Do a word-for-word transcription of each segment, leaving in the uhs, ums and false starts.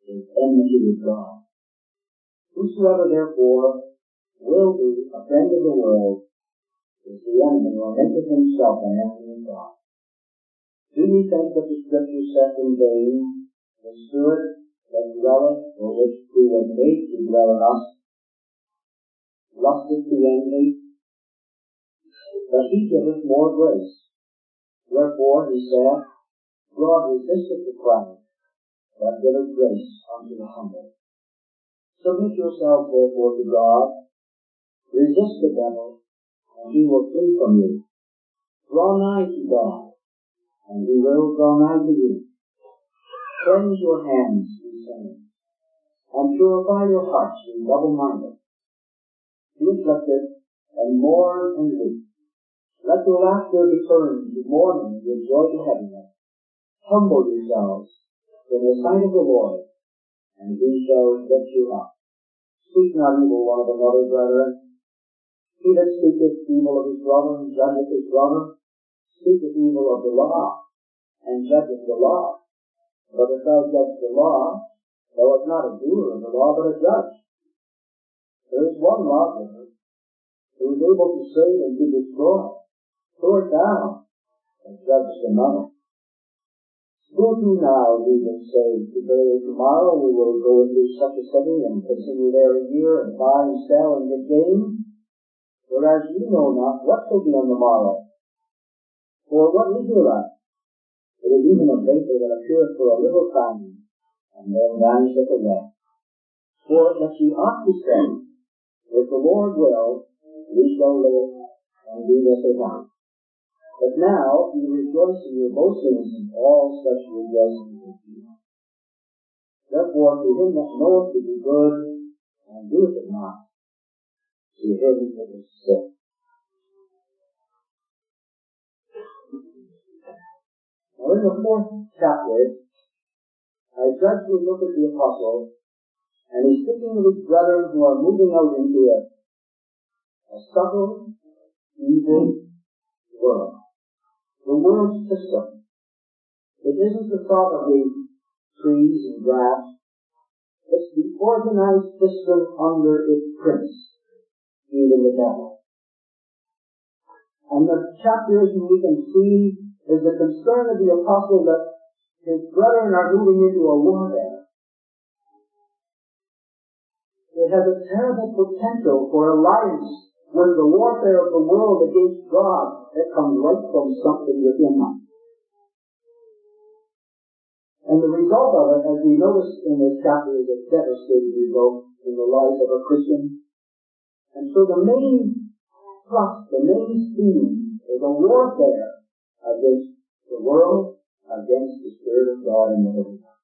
is enmity with God. Whosoever therefore will be a friend of the world is the enemy, or maketh himself an enemy of God. Do ye think that the Scripture saith in vain, the Spirit that dwelleth, or which who was made to dwell in us, lusteth to envy? But he giveth more grace. Wherefore he saith, God resisteth the proud, but giveth grace unto the humble. Submit yourselves therefore to God. Resist the devil, and he will flee from you. Draw nigh to God, and he will draw nigh to you. Cleanse your hands, ye sinners, and purify your hearts, ye double-minded. Be afflicted, and mourn and weep. Let your laughter be turned to mourning, and your joy to heaviness. Humble yourselves in the sight of the Lord, and he shall lift you up. Speak not evil one of another, brethren. He that speaketh evil of his brother and judgeth his brother, speaketh evil of the law, and judgeth the law. But if thou judge the law, thou art not a doer of the law, but a judge. There is one lawgiver, who is able to save and to destroy. So art thou, and judgest another. Go to now, ye that say, today or tomorrow we will go into such a city and continue there a year, and buy and sell and get gain, whereas ye know not what shall be on the morrow. For what is your life? It is even a vapor that appeareth for a little time, and then vanisheth away. For that ye ought to say, if the Lord will, we shall live and do this or that. But now ye rejoice in your boastings, and all such rejoicing is evil. Therefore, to him that knoweth to do good, and doeth it not, to him it is sin. Now in the fourth chapter, I judge we look at the apostle, and he's speaking of his brethren who are moving out into a, a subtle, evil world. The world system. It isn't the thought of the trees and grass. It's the organized system under its prince, even the devil. And the chapter, as we can see, is the concern of the apostle that his brethren are moving into a warfare. It has a terrible potential for alliance with the warfare of the world against God that comes right from something within them. And the result of it, as we notice in this chapter, is a devastating result in the life of a Christian. And so the main thrust, the main theme, is a warfare against the world, against the Spirit of God in the living God.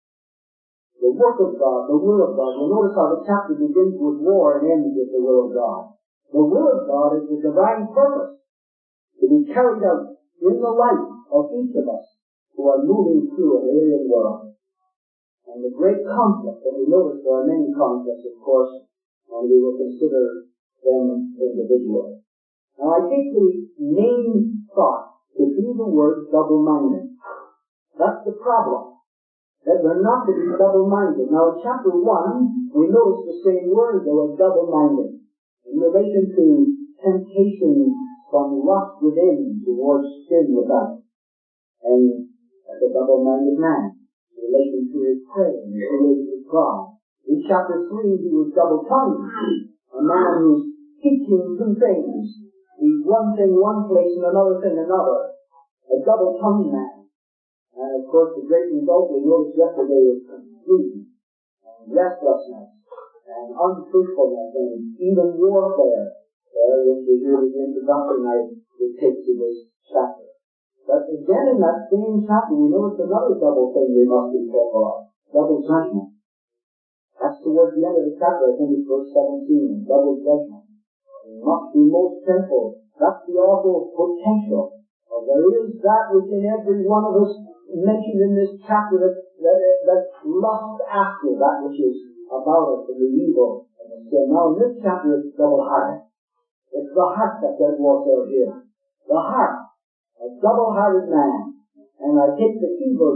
The work of God, the will of God. You'll notice how the chapter begins with war and ends with the will of God. The will of God is the divine purpose to be carried out in the life of each of us who are moving through an alien world. And the great conflict, and we notice there are many conflicts, of course, and we will consider them individually. Now I think the main thought to be the word double-minded. That's the problem, that we're not to be double-minded. Now in chapter one, we notice the same word, they were double-minded, in relation to temptation from lust within towards sin without, and the double-minded man, in relation to his praying, his relation with God. In chapter three, he was double-tongued, a man who's teaching two things. He's one thing one place and another thing another. A double-tongued man. And of course, the great result we noticed yesterday was confusion, and restlessness, and untruthfulness, and even warfare, uh, which is really the introduction I would take to this chapter. But again, in that same chapter, we notice another double thing we must be careful of. Double judgment. That's towards the end of the chapter, I think it's verse seventeen, double judgment. We must be most careful. That's the awful potential. Well, there is that within every one of us mentioned in this chapter that, that, that lust after that which is about us, and the evil and the sin. Now in this chapter it's double-hearted. It's the heart that does warfare here. The heart. A double-hearted man. And I take the key verses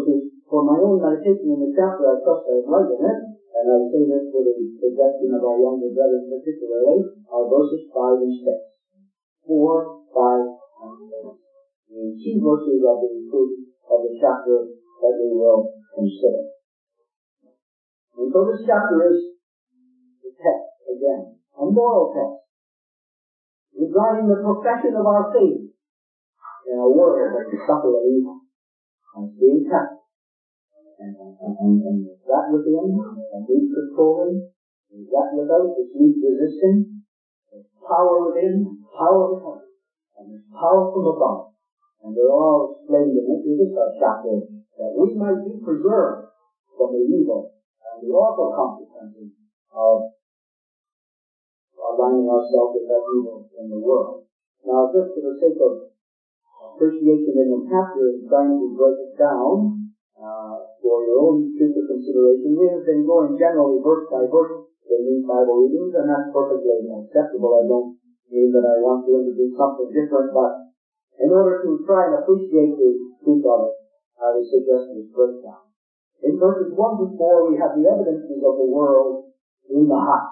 for my own meditation in the chapter, I trust I have light in it, and I say this for the suggestion of our younger brethren particularly, are verses five and six. Four, five, and six. The key verses of the of the chapter that we will consider. And so this chapter is the text, again, a moral text, regarding the profession of our faith in a world that is subtle of evil, and being tested. And, and, and, and is that within, and needs controlling? Is that without, which needs resisting? There's power within, power without, and there's power from above. And they're all explained in this chapter, that we might be preserved from the evil and the awful consequences of aligning ourselves with that evil in the world. Now, just for the sake of appreciation in the chapter and trying to break it down uh, for your own future consideration, we have been going generally verse by verse in these Bible readings, and that's perfectly acceptable. I don't mean that I want to introduce something different, but in order to try and appreciate the truth of it, I would suggest this breakdown. In verses one to four, we have the evidences of the world in the heart.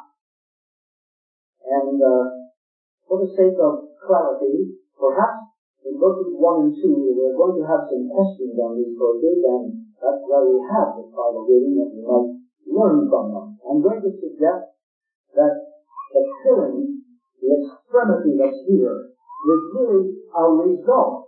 And uh, for the sake of clarity, perhaps in verses one and two, we're going to have some questions on these verses, and that's why we have this Bible reading, that we might learn from them. I'm going to suggest that the killing, the extremity that's here, is really a result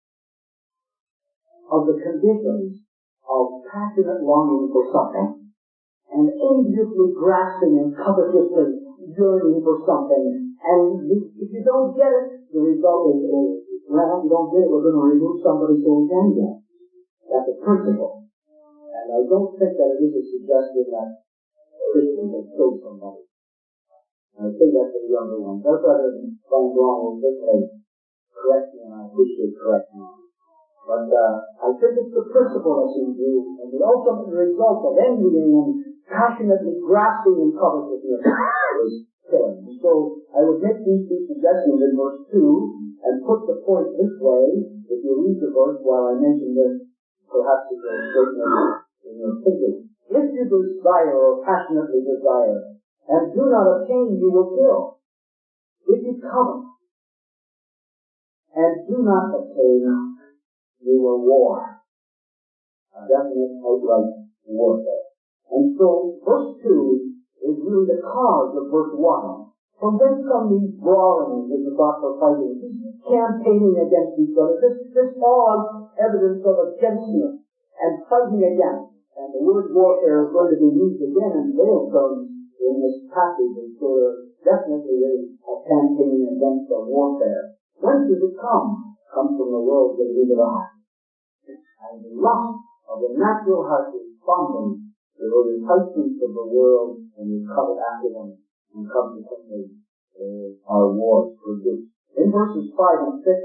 of the conditions of passionate longing for something, and enviously grasping and covetously yearning for something. And if you don't get it, the result is, well, if you don't get it, we're going to remove somebody so we can get it. That's a principle. And I don't think that it is a suggestion that Christians have killed somebody. I say that to the younger ones. That's rather than find wrong with this way. Correct me, and I appreciate correcting me. But uh, I think it's the principle that's in view, and the ultimate result of envying and passionately grasping and covetousness is killing. So I would make these two suggestions in verse two, and put the point this way. If you read the verse while I mention this, perhaps it will straighten in your thinking. If you desire or passionately desire, and do not obtain, you will kill. If you covet, and do not obtain, you will war. A definite outright warfare. And so, verse two is really the cause of verse one. From whence come these brawlings and the thought for fighting, this campaigning against each other, this, this all evidence of againstness and fighting against. And the word warfare is going to be used again in veiled terms in this passage, and so there definitely is a campaigning against a warfare. Whence does it come? It comes from the world that we live in. And the lust of the natural heart is responding to the enticements of the world, and we covet after them, and consequently uh, our wars produce. In verses five and six,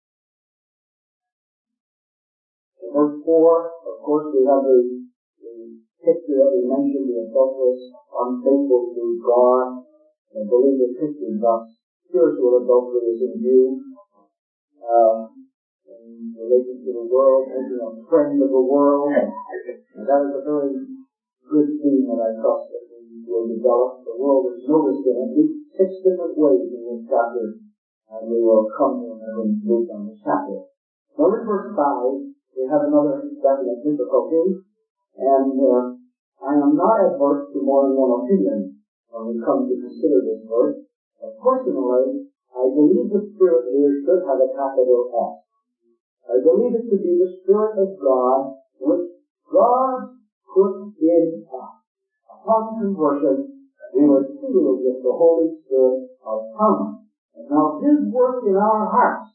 in verse four, of course, we have the, the picture that we mentioned, the adulterous, unfaithful to God. I believe the picture thus spiritual adultery is in view. Uh, in relation to the world, making a friend of the world. And that is a very good theme that I trust that we will develop. The world is noticed in at least six different ways in this chapter, and we will come to another move on this chapter. Now in verse five, we have another definite difficulty, and uh, I am not adverse to more than one opinion when we come to consider this verse. But personally, I believe the Spirit here should have a capital S. I believe it to be the Spirit of God, which God put in us. Upon conversion, we were sealed with the Holy Spirit of promise. And now His work in our hearts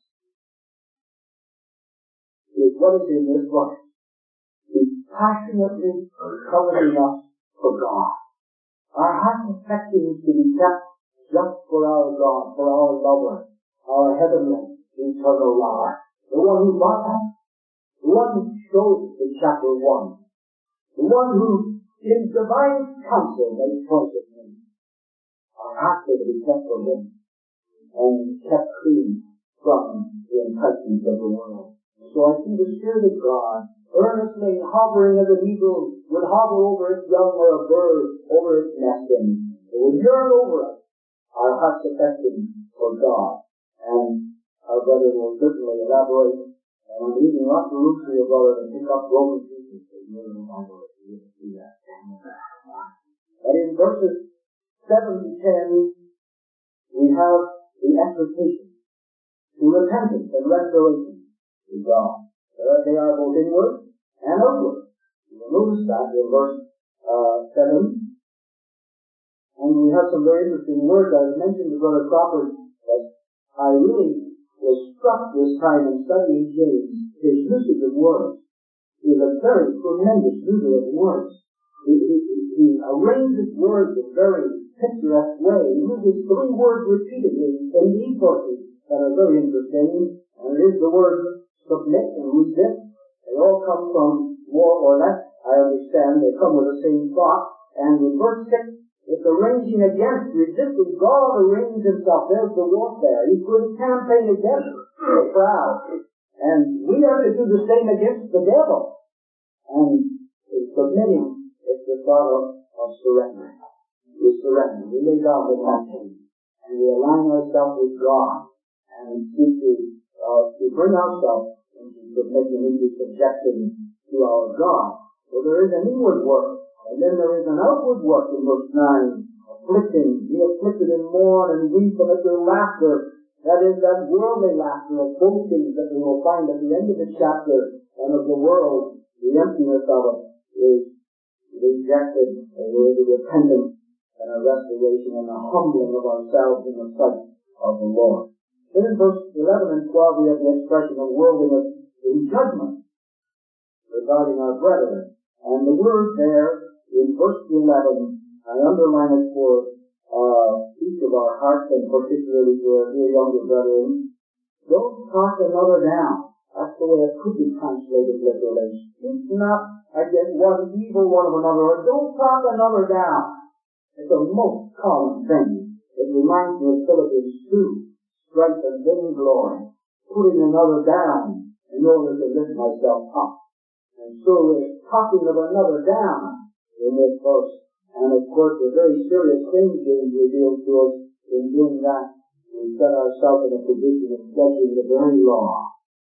is what is in this verse. He's passionately coveting us for God. Our heart's affections to be kept just for our God, for our lover, our heavenly, eternal lover. The one who bought us, the one who showed us in chapter one, the one who, in divine counsel, made choice of Him. Our hearts are to be kept for Him and kept clean from the enticements of the world. So I see the Spirit of God earnestly hovering as an eagle would hover over its young or a bird over its nesting. It would yearn over us, our heart's affection for God. And our brother will certainly elaborate. And I'm leaving lots of room for your brother to pick up broken pieces. You're elaborate. You can see that. But in verses seven to ten, we have the exhortation to repentance and restoration to God. Uh, they are both inward and outward. You will notice that in verse uh, seven. And we have some very interesting words. I mentioned to Brother Crawford that I really was struck this time in studying James. His usage of words is a very tremendous user of words. He, he, he arranges words in a very picturesque way. He uses three words repeatedly in these verses that are very interesting. And it is the word submit and resist. They all come from more or less, I understand, they come with the same thought. And in verse six, it's arranging against, resisting. God arranges himself. There's the warfare. He's going to campaign against the proud. And we are to do the same against the devil. And submitting is the thought of, of surrender. We surrender. We lay down the passion. And we align ourselves with God. And seek to, uh, to bring ourselves into submission, into subjection to our God. So there is an inward work. And then there is an outward work in verse nine, afflicting, be afflicted and mourn and weep and at your laughter. That is that worldly laughter of boasting that we will find at the end of the chapter, and of the world, the emptiness of it is rejected, and there is a repentance and a restoration and a humbling of ourselves in the sight of the Lord. Then in verse eleven and twelve we have the expression of worldliness in judgment regarding our brethren. And the word there, in verse eleven, I underline it for uh, each of our hearts, and particularly for our dear younger brethren. Don't talk another down. That's the way it could be translated literally. Speak not against one evil one of another, or don't talk another down. It's a most common thing. It reminds me of Philippians two, strength and vainglory, putting another down in order to lift myself up. And so we're talking of another down in this verse. And of course, the very serious thing James reveals to us in doing that, we set ourselves in a position of judging the very law.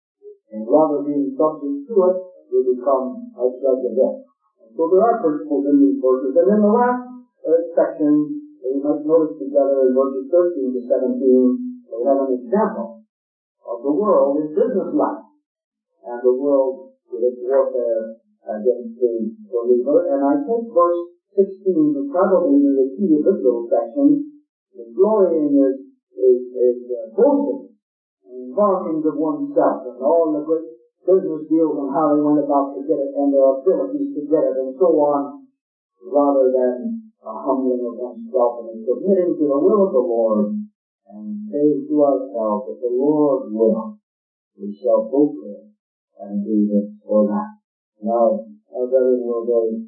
And rather being subject to it, we become a judge of it. And so there are principles in these verses. And then the last uh, section, we might notice together in verses thirteen to seventeen, we have an example of the world in business life. And the world with its warfare against the believer. And I take verse sixteen to probably be the key individual section. The glorying is, is, is uh, boasting and vauntings of oneself and all the great business deals and how they went about to get it and their abilities to get it and so on, rather than a humbling of oneself and submitting to the will of the Lord and saying to ourselves that the Lord will, we shall both live and do this or that. Now, our brethren will very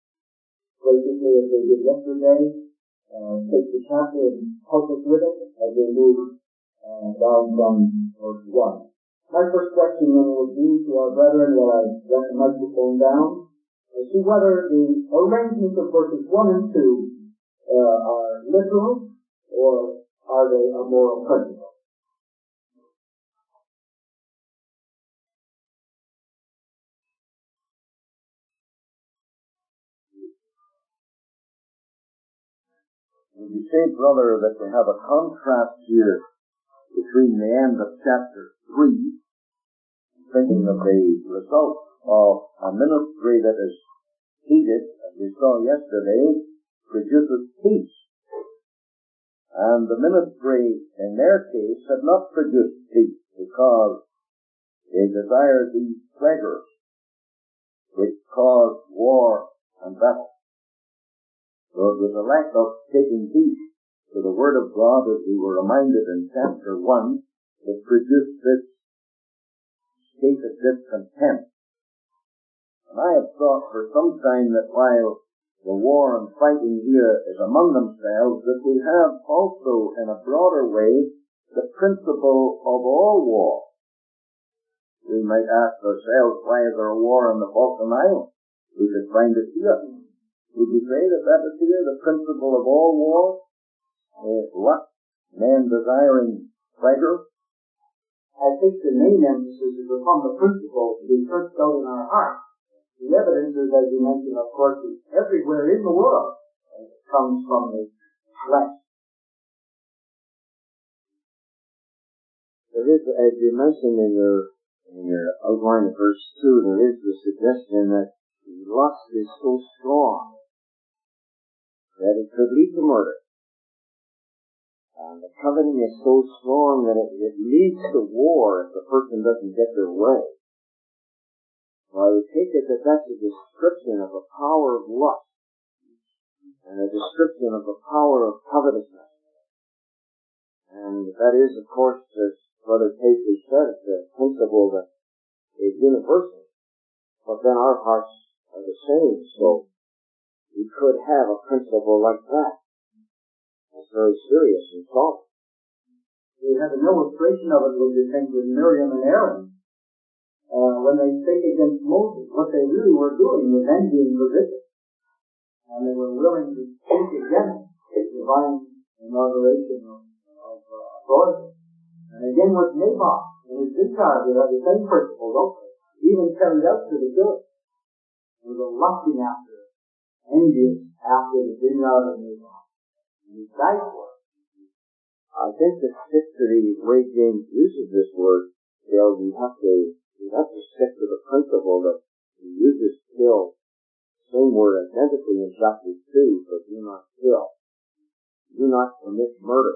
graciously, as they did yesterday, uh, take the chapter and help us with it as we move uh, down from verse one. My first question then will be to our brethren while I let the microphone down, as to whether the arrangements of verses one and two uh, are literal or are they a moral principle. Would you say, brother, that we have a contrast here between the end of chapter three, thinking of the result of a ministry that is heeded, as we saw yesterday, produces peace. And the ministry, in their case, had not produced peace because they desired these pleasures which caused war and battle. So it was a lack of taking heed to the Word of God, as we were reminded in chapter one, that produced this state of discontent. And I have thought for some time that while the war and fighting here is among themselves, that we have also, in a broader way, the principle of all war, We might ask ourselves, why is there a war on the Falkland Islands? We could find it here. Would you say that that is here the principle of all war? Uh, lust, men desiring pleasure? I think the main emphasis is upon the principle to be searched out in our hearts. The evidence is, as you mentioned, of course, is everywhere in the world. And it comes from the flesh. There is, as you mentioned in your in your outline of verse two, there is the suggestion that the lust is so strong that it could lead to murder. And the coveting is so strong that it, it leads to war if the person doesn't get their way. So I would take it that that's a description of the power of lust and a description of the power of covetousness. And that is, of course, as Brother Casey said, it's a principle that is universal. But then our hearts are the same, so we could have a principle like that. That's very serious and solemn. We have an illustration of it, would you think, with Miriam and Aaron. Uh, when they spake against Moses, what they really were doing was envying the wicked. And they were willing to speak against the divine inauguration of, of uh, authority. And again with Naboth and his vineyard, we have the same principle, don't we? Even carried out to the killing. They were lusting after, envious after the vineyard of Naboth. And he died for it. I think to stick to the way James uses this word, Bill, we have to we have to stick to the principle that he uses kill, same word identically in chapter two, but do not kill. Do not commit murder.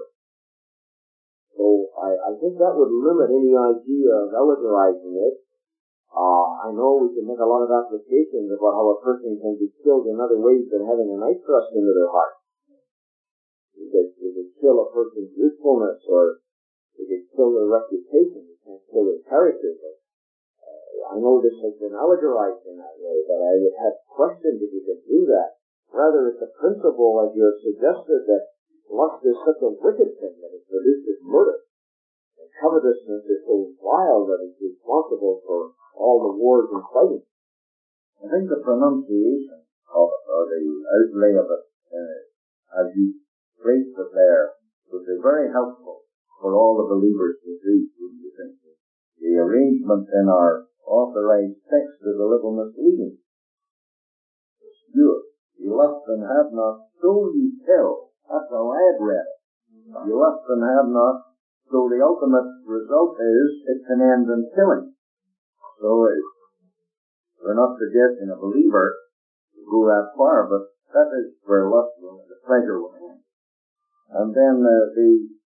So I, I think that would limit any idea of allegorizing it. Uh, I know we can make a lot of applications about how a person can be killed in other ways than having a knife thrust into their heart. You could, you could kill a person's usefulness, or you could kill their reputation. You can't kill their character. But, uh, I know this has been allegorized in that way, but I would have questioned if you could do that. Rather, it's a principle, as you have suggested, that lust is such a wicked thing that it produces murder. And covetousness is so vile that it's responsible for all the wars and fighting. I think the pronunciation of it, or the outlay of it, uh, as you placed it there, would be very helpful for all the believers to see, wouldn't you think? The arrangement in our authorized text is a little misleading. It's pure. You lust and have not, so you kill. That's how I had read it. You lust and have not, so the ultimate result is it can end in killing. So uh, we're not suggesting a believer to go that far, but that is where lust will, the pleasure will end. And then uh, the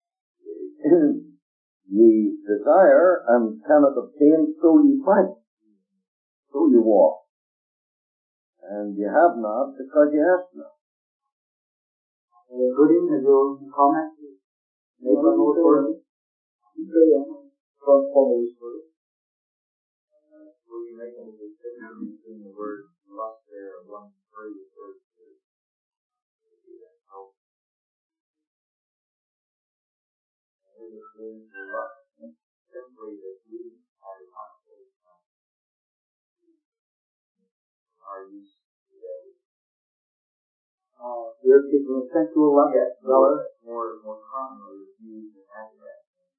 ye desire and cannot obtain, so ye fight. So you walk. And you have not because you ask not. Uh, Gooding, have your comment? Maybe on those words? From those words. Were you making a distinction between the word lust there of one three and verse two? In the things of lust, simply that we are the constellation of our use today. Uh, you're speaking of sensual lust, Yes, brother. more, more commonly used in that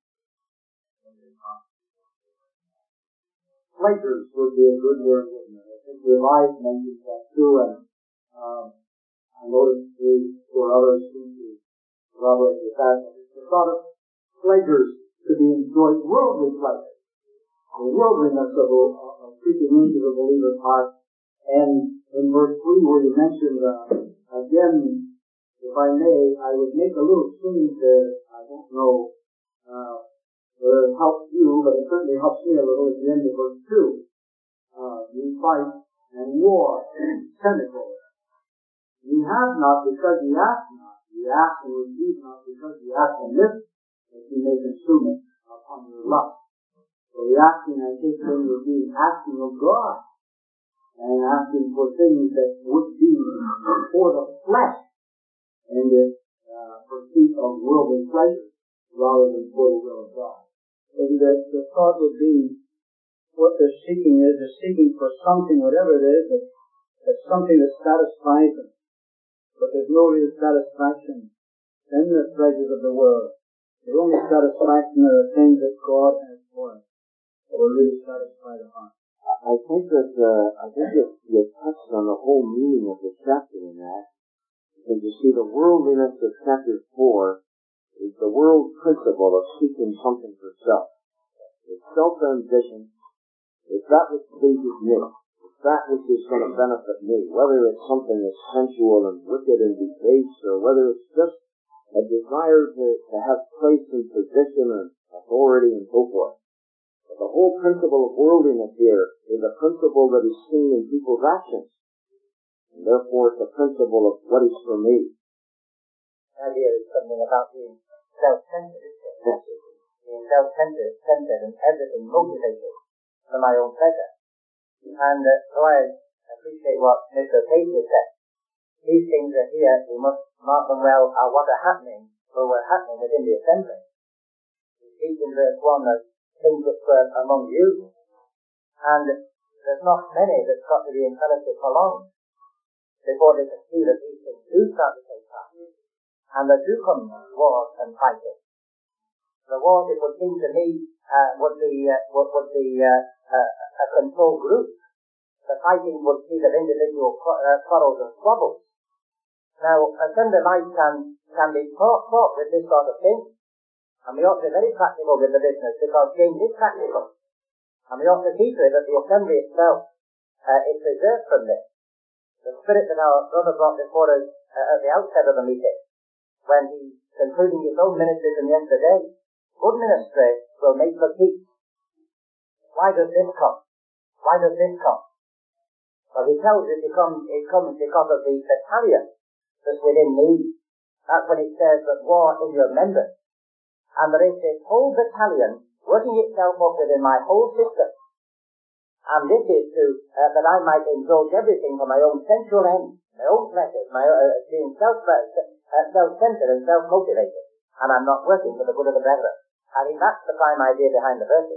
Pleasures would be a good word, wouldn't it? I think Revised mentions that too, and um, I noticed three or others seem to corroborate with that. The thought of pleasures to be enjoyed, worldly pleasures, the worldliness of, of creeping into the believer's heart. And in verse three, where you mentioned, uh, again, if I may, I would make a little change there. I don't know uh, whether it helps you, but it certainly helps me a little at the end of verse two. Uh, you fight and war, semicolon. You have not because you ask not. You ask and receive not because you ask amiss, that you may consume it upon your lust. So the asking, I take then, would be asking of God, and asking for things that would be for the flesh, and the uh, pursuit of worldly pleasure, rather than for the will of God. And the, the thought would be, what they're seeking is, they're seeking for something, whatever it is, that, that's something that satisfies them. But there's no real satisfaction in the pleasures of the world. The only satisfaction are the things that God has for us, that will really satisfy the heart. I think that uh, I think that you touched on the whole meaning of the chapter in that. Because you see, the worldliness of chapter four is the world principle of seeking something for self. It's self-ambition. It's that which pleases me. It's that which is going to benefit me. Whether it's something that's sensual and wicked and debased, or whether it's just a desire to, to have place and position and authority and so forth. But the whole principle of worldliness here is a principle that is seen in people's actions. And therefore it's a principle of what is for me. The idea is something about being self-centered, isn't it? Yes. Being self-centered, centered and everything motivated for my own pleasure. And uh, so I appreciate what Mister Paisley said. These things are here, we must mark them well, are what are happening, or were happening within the assembly. We speak in verse one of things which were among you, and there's not many that's got to be in fellowship for long before they can see that these things do start to take place. And there do come wars and fighting. The wars, it would seem to me, uh, would be, uh, would, would be uh, uh, a control group. The fighting would be of individual uh, quarrels and squabbles. Now, assembly life can, can be fought, fought with this sort of thing. And we ought to be very practical with the business, because change is practical. And we ought to see to it that the assembly itself uh, is preserved from this. The spirit that our brother brought before us uh, at the outset of the meeting, when he, concluding his own ministry from yesterday, good ministry will make for peace. Why does this come? Why does this come? Well, he tells us it comes, it comes because of the battalion that's within me. That's when it says that war in your members. And there is this whole battalion working itself up within my whole system. And this is to, uh, that I might indulge everything for my own sensual ends, my own pleasures, my uh, being self, uh, self-centered and self-motivated. And I'm not working for the good of the brethren. I think that's the prime idea behind the verses.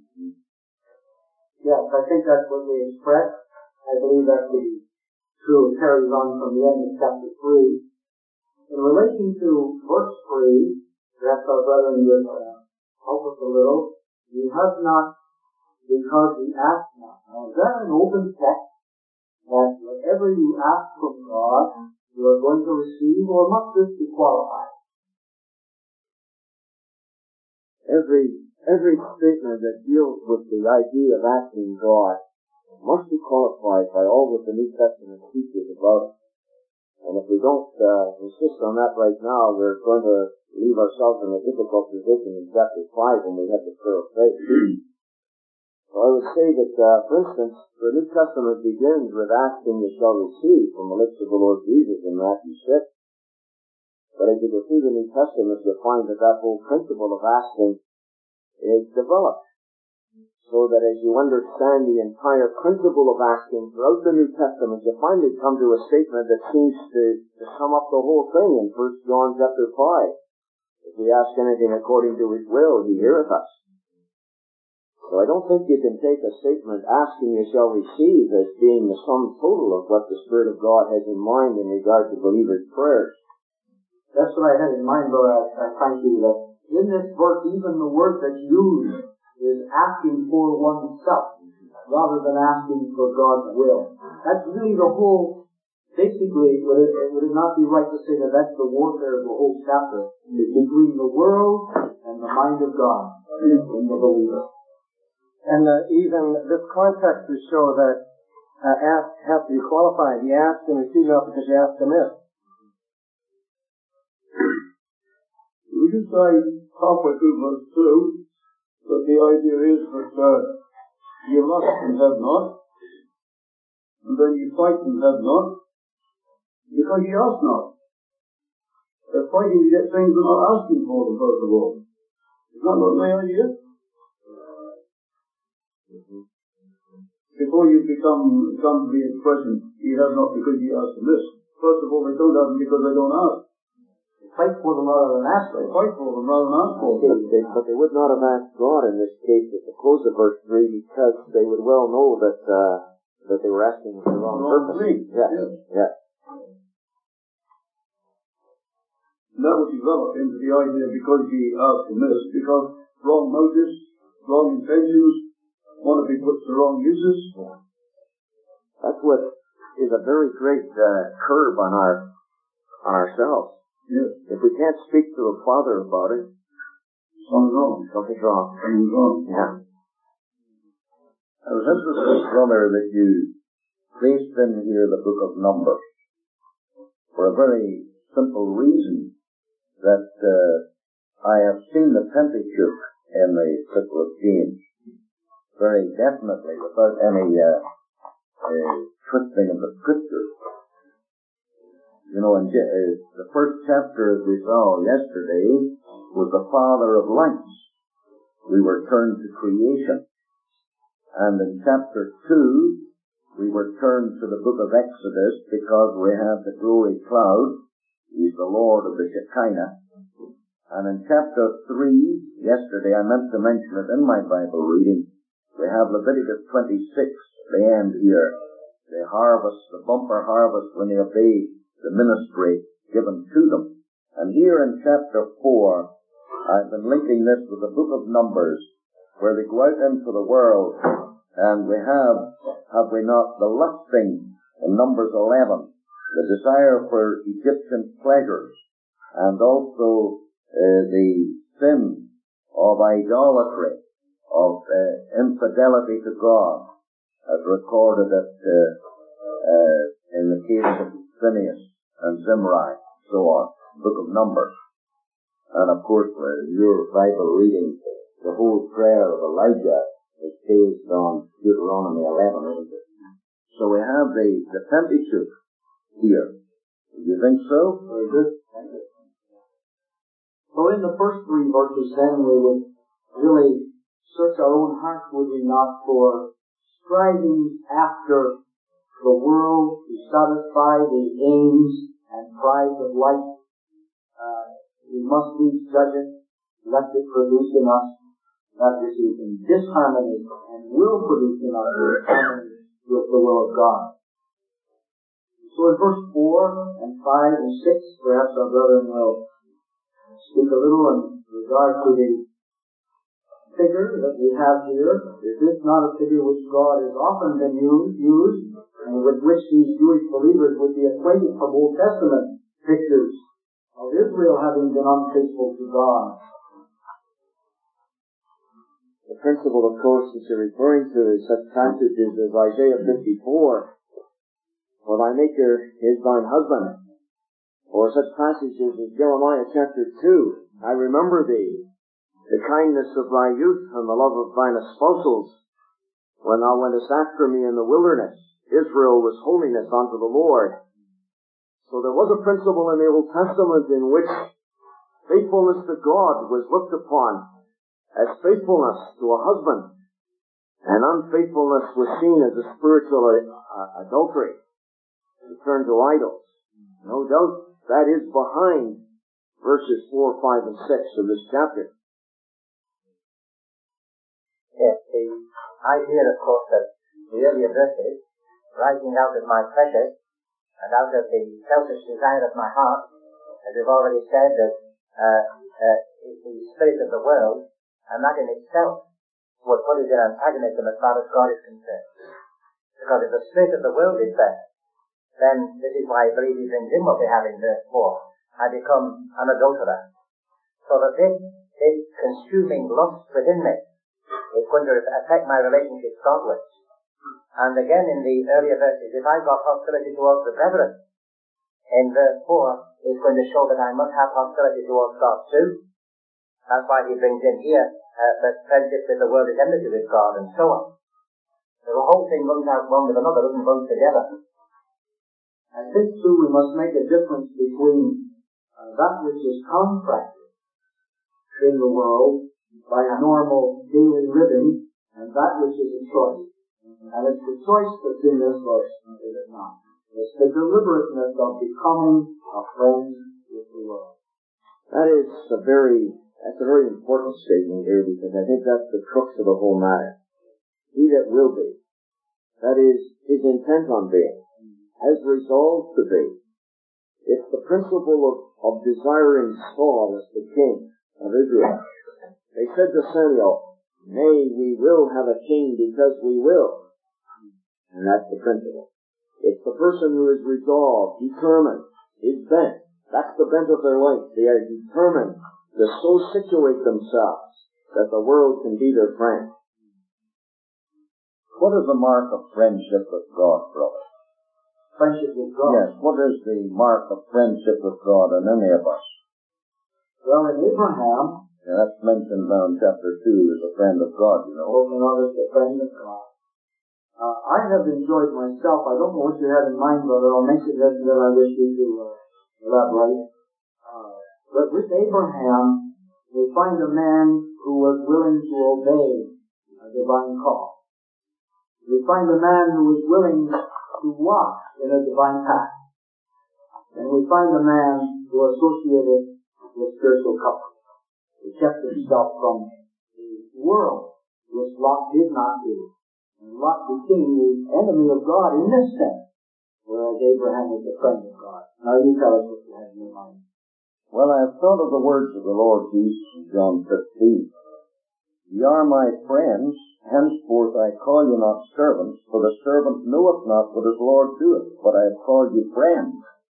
Yes, I think that's what we express. I believe that the true carries on from the end of chapter three. In relation to verse three, perhaps our brethren would uh, help us a little. We have not because we ask not. Now, is that an open text that whatever you ask from God, you are going to receive, or must this be qualified? Every every statement that deals with the idea of asking God must be qualified by all that the New Testament teaches about it. And if we don't uh, insist on that right now, we're going to leave ourselves in a difficult position in chapter five when we have the prayer of faith. So I would say that, uh, for instance, the New Testament begins with asking you shall receive from the lips of the Lord Jesus in Matthew six. But as you go through the New Testament, you'll find that that whole principle of asking is developed. So that as you understand the entire principle of asking throughout the New Testament, you finally come to a statement that seems to, to sum up the whole thing in First John chapter five. If we ask anything according to His will, He heareth us. So I don't think you can take a statement, asking you shall receive, as being the sum total of what the Spirit of God has in mind in regard to believers' prayers. That's what I had in mind, though, I, I thank you, that in this verse, even the word that's used is asking for oneself, rather than asking for God's will. That's really the whole, basically, would it, would it not be right to say that that's the warfare of the whole chapter, between the world and the mind of God in, in the believer. And uh, even this context to show that uh, ask has to be qualified. You ask and receive not because you ask amiss. We just say halfway through verse two that the idea is that uh, you lust and have not, and then you fight and have not, because you ask not. They're fighting to get things they're not asking for them, first of all. Is that not my idea? Mm-hmm. Before you become, come to the expression, you have not because you ask amiss. First of all, they don't have them because they don't ask. fight for them rather than ask for They them. fight for them rather than ask for them. But they, but they would not have asked God in this case at the close of verse three, because they would well know that uh, that they were asking for the wrong Wrong purpose. thing. Yes, Yes. yes. And that would develop into the idea because ye ask amiss, because wrong motives, wrong intentions, want to be put to wrong uses. That's what is a very great uh, curb on our on ourselves. Yes. If we can't speak to the Father about it, Something's wrong. something's wrong. Something's wrong. Yeah. I was interested, brother, that you placed in here the book of Numbers for a very simple reason, that uh, I have seen the Pentateuch in the book of James very definitely, without any uh, uh, twisting of the scriptures. You know, in Je- uh, the first chapter, as we saw yesterday, was the father of lights. We were turned to creation. And in chapter two, we were turned to the book of Exodus because we have the glory cloud. He's the Lord of the Shekinah. And in chapter three, yesterday, I meant to mention it in my Bible reading, we have Leviticus twenty-six, the end here. The harvest, the bumper harvest when they obey the ministry given to them. And here in chapter four, I've been linking this with the book of Numbers, where they go out into the world, and we have, have we not, the lusting in Numbers eleven, the desire for Egyptian pleasures, and also uh, the sin of idolatry, of uh, infidelity to God, as recorded at, uh, uh, in the case of Phineas and Zimri, so on, book of Numbers. And of course, in your Bible reading, the whole prayer of Elijah is based on Deuteronomy eleven, isn't it? So we have the, the Pentateuch here. Do you think so? Very good. So in the first three verses then, we would really search our own hearts, would we not, for striving after the world to satisfy the aims and pride of life. Uh, we must needs judge it, lest it produce in us that which is in disharmony and will produce in us disharmony with the will of God. So in verse four and five and six, perhaps our brethren will speak a little in regard to the figure that we have here. Is this not a figure which God has often been used, used and with which these Jewish believers would be acquainted from Old Testament pictures of Israel having been unfaithful to God? The principle, of course, that you're referring to is such passages as Isaiah fifty-four, for thy Maker is thine husband, or such passages as Jeremiah chapter two, I remember thee, the kindness of thy youth and the love of thine espousals, when thou wentest after me in the wilderness. Israel was holiness unto the Lord. So there was a principle in the Old Testament in which faithfulness to God was looked upon as faithfulness to a husband, and unfaithfulness was seen as a spiritual uh, adultery, to turn to idols. No doubt that is behind verses four, five, and six of this chapter. Yes, the idea, of course, that the earlier verses, rising out of my pleasures and out of the selfish desire of my heart, as we've already said, that uh, uh, is the spirit of the world, and that in itself would put us in antagonism as far as God is concerned. Because if the spirit of the world is there, then this is why I believe he brings in what we have in verse four. I become an adulterer. So that this, this consuming lust within me is going to affect my relationship Godwards. And again in the earlier verses, if I've got hostility towards the brethren, in verse four, it's going to show that I must have hostility towards God too. That's why he brings in here uh, that friendship with the world is enmity with God, and so on. So the whole thing runs out one with another, doesn't run together. And this too, we must make a difference between uh, that which is contracted in the world by normal daily living and that which is a choice. And it's the choice that's in this verse, is it not? It's the deliberateness of becoming a friend with the world. That is a very, that's a very important statement here, because I think that's the crux of the whole matter. He that will be, that is, is intent on being, has resolved to be. It's the principle of, of desiring Saul as the king of Israel. They said to Samuel, nay, we will have a king because we will. And that's the principle. It's the person who is resolved, determined, is bent. That's the bent of their life. They are determined to so situate themselves that the world can be their friend. What is the mark of friendship with God, brother? Friendship with God? Yes, what is the mark of friendship with God in any of us? Well, in Abraham, yeah, that's mentioned now in chapter two as a friend of God, you know. Open others, a friend of God. Uh, I have enjoyed myself. I don't know what you had in mind, brother. I'll mention that, that I wish you to uh, elaborate. Uh, but with Abraham, we find a man who was willing to obey a divine call. We find a man who was willing to walk in a divine path. And we find a man who associated with spiritual comfort. He kept himself from the world, which Lot did not do. And Lot became the enemy of God in this sense, whereas Abraham was the friend of God. Now you tell us what you have in your mind. Well, I have thought of the words of the Lord Jesus in John fifteen. Ye are my friends, henceforth I call you not servants, for the servant knoweth not what his Lord doeth, but I have called you friends.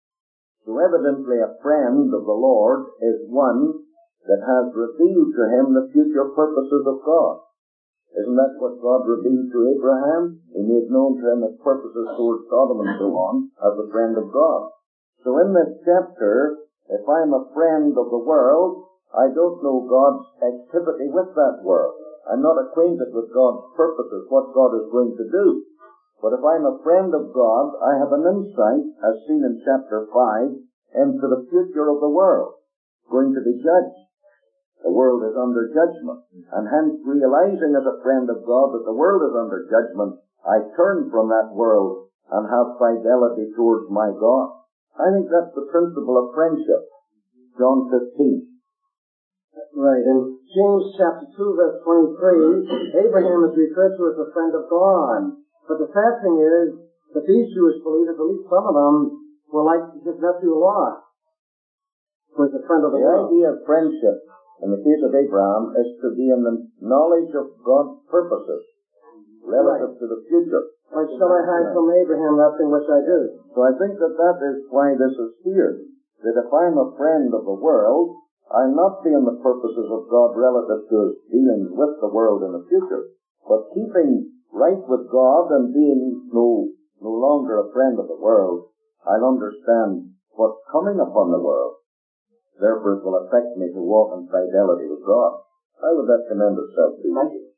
So evidently a friend of the Lord is one that has revealed to him the future purposes of God. Isn't that what God revealed to Abraham? He made known to him his purposes towards Sodom and so on, as a friend of God. So in this chapter, if I'm a friend of the world, I don't know God's activity with that world. I'm not acquainted with God's purposes, what God is going to do. But if I'm a friend of God, I have an insight, as seen in chapter five, into the future of the world, going to be judged. The world is under judgment, and hence realizing as a friend of God that the world is under judgment, I turn from that world and have fidelity towards my God. I think that's the principle of friendship. John fifteen. Right, in James chapter two, verse twenty-three, Abraham is referred to as a friend of God. But the sad thing is that these Jewish believers, at least some of them, were like his nephew Lot, who was a friend of the, the world. The idea of friendship in the case of Abraham is to be in the knowledge of God's purposes relative right. to the future. Like, shall I hide from Abraham that thing which I do? So I think that that is why this is here. That if I'm a friend of the world, I'll not be in the purposes of God relative to his dealings with the world in the future. But keeping right with God and being no, no longer a friend of the world, I'll understand what's coming upon the world. Therefore, it will affect me to walk in fidelity with God. How would that commend itself to you?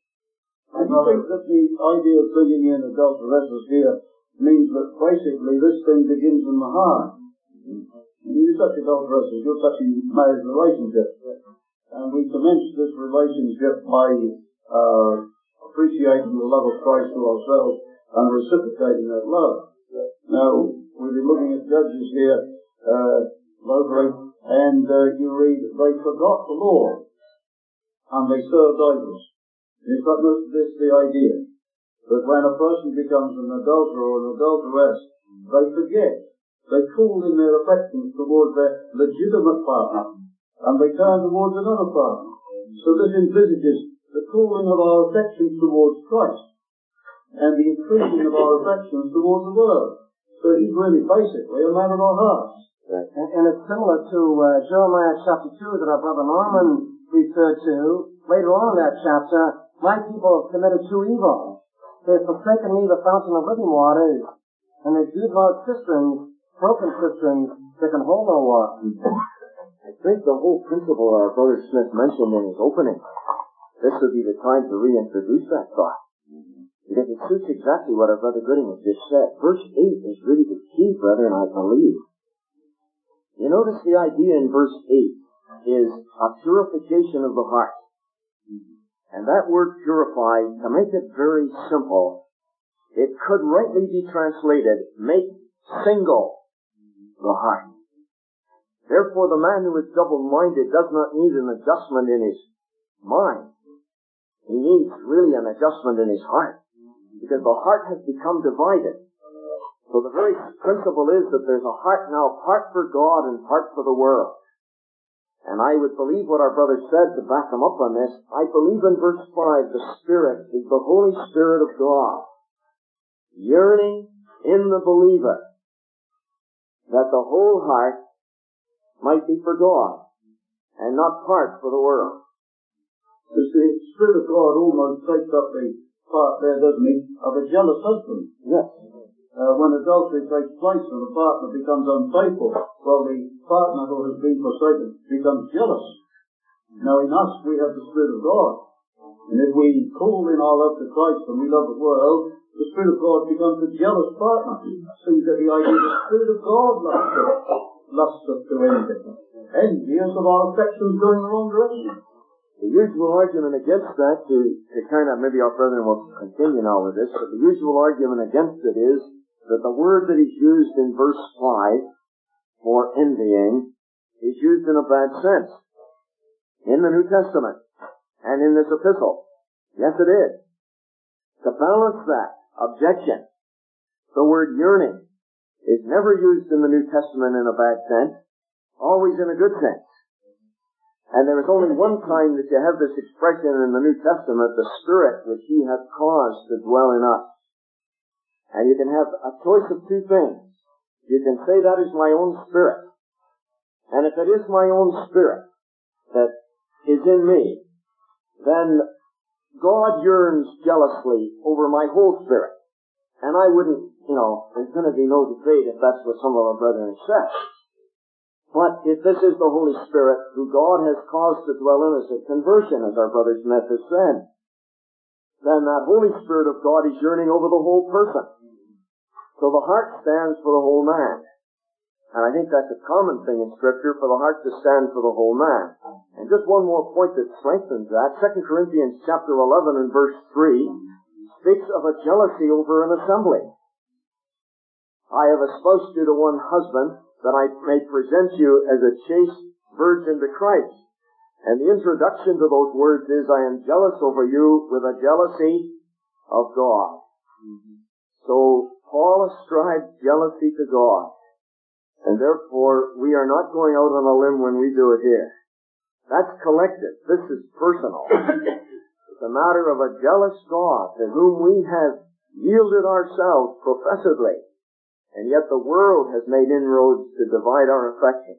I think that the idea of bringing in adulteresses here means that basically this thing begins in the heart. When you touch adulteresses, you're touching marriage relationships. And we commence this relationship by uh, appreciating the love of Christ to ourselves and reciprocating that love. Now, we'll be looking at Judges here uh, locally. And uh, you read, they forgot the Lord, and they served idols. Is that this the idea? That when a person becomes an adulterer or an adulteress, they forget. They cool in their affections towards their legitimate partner, and they turn towards another partner. So this envisages the cooling of our affections towards Christ, and the increasing of our affections towards the world. So he's really basically a man of our hearts. And, and it's similar to uh, Jeremiah chapter two that our brother Norman referred to. Later on in that chapter, my people have committed two evils. They have forsaken me, the fountain of living waters, and they've used large cisterns, broken cisterns, that can hold no water. I think the whole principle our brother Smith mentioned in his opening, this would be the time to reintroduce that thought. Because it suits exactly what our brother Gooding has just said. Verse eight is really the key, brother, and I believe. You notice the idea in verse eight is a purification of the heart. And that word purify, to make it very simple, it could rightly be translated, make single the heart. Therefore, the man who is double-minded does not need an adjustment in his mind. He needs really an adjustment in his heart, because the heart has become divided. So the very principle is that there's a heart now, part for God and part for the world. And I would believe what our brother said to back him up on this. I believe in verse five, the Spirit is the Holy Spirit of God, yearning in the believer that the whole heart might be for God and not part for the world. Because the Spirit of God almost takes up the part there, doesn't it, of a jealous husband. Yes. Uh, when adultery takes place and the partner becomes unfaithful, well, the partner who has been forsaken becomes jealous. Now, in us, we have the Spirit of God. And if we call in our love to Christ and we love the world, the Spirit of God becomes a jealous partner. So you get the idea the Spirit of God lusts us, lusts us to envy. Envious of our affections going the wrong direction. The usual argument against that, to, to kind of, maybe our brethren will continue now with this, but the usual argument against it is that the word that is used in verse five for envying is used in a bad sense in the New Testament and in this epistle. Yes, it is. To balance that objection, the word yearning is never used in the New Testament in a bad sense, always in a good sense. And there is only one time that you have this expression in the New Testament, the Spirit which He hath caused to dwell in us. And you can have a choice of two things. You can say that is my own spirit. And if it is my own spirit that is in me, then God yearns jealously over my whole spirit. And I wouldn't, you know, there's going to be no debate if that's what some of our brethren said. But if this is the Holy Spirit who God has caused to dwell in us at conversion, as our brother Smith has said, then that Holy Spirit of God is yearning over the whole person. So the heart stands for the whole man. And I think that's a common thing in Scripture, for the heart to stand for the whole man. And just one more point that strengthens that. Second Corinthians chapter eleven and verse three speaks of a jealousy over an assembly. I have espoused you to one husband, that I may present you as a chaste virgin to Christ. And the introduction to those words is, I am jealous over you with a jealousy of God. Mm-hmm. So Paul ascribed jealousy to God. And therefore, we are not going out on a limb when we do it here. That's collective. This is personal. It's a matter of a jealous God to whom we have yielded ourselves professedly. And yet the world has made inroads to divide our affections.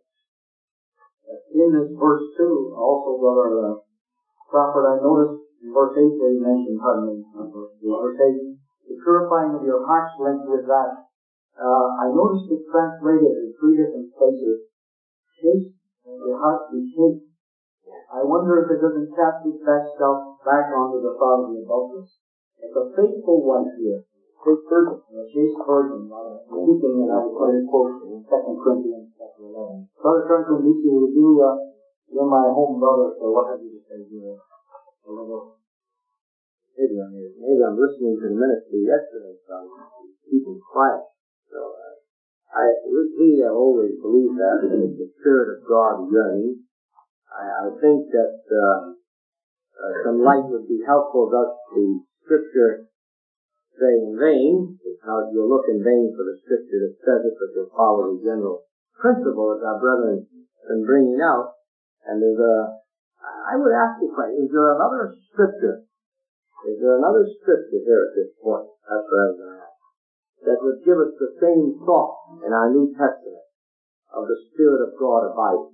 In this verse two, also, Brother uh, Crawford, I noticed in verse eight where he mentioned, pardon me, verse eight, the purifying of your hearts linked with that. Uh, I noticed it translated in three different places. Chaste, and your heart be chaste. I wonder if it doesn't cast that stuff back onto the thought of the adulteress. It's a faithful wife here. Chaste virgin, a chaste virgin, keeping it, I would put it quote in Second Corinthians chapter eleven. Brother Franklin, you see, would you, uh, you're my home brother, so what have you to say here? A little. Maybe I'm, maybe I'm listening to the ministry yesterday, so I'm keeping quiet. So, uh, I really have always believed that it's the Spirit of God yearning. I, I think that uh, uh, some light would be helpful, thus the Scripture say in vain, because you'll look in vain for the Scripture that says it, but you'll follow the general principle as our brethren have been bringing out. And there's a, I would ask the question, is there another Scripture? Is there another Scripture here at this point? That's what I was going to ask. That would give us the same thought in our New Testament of the Spirit of God abiding.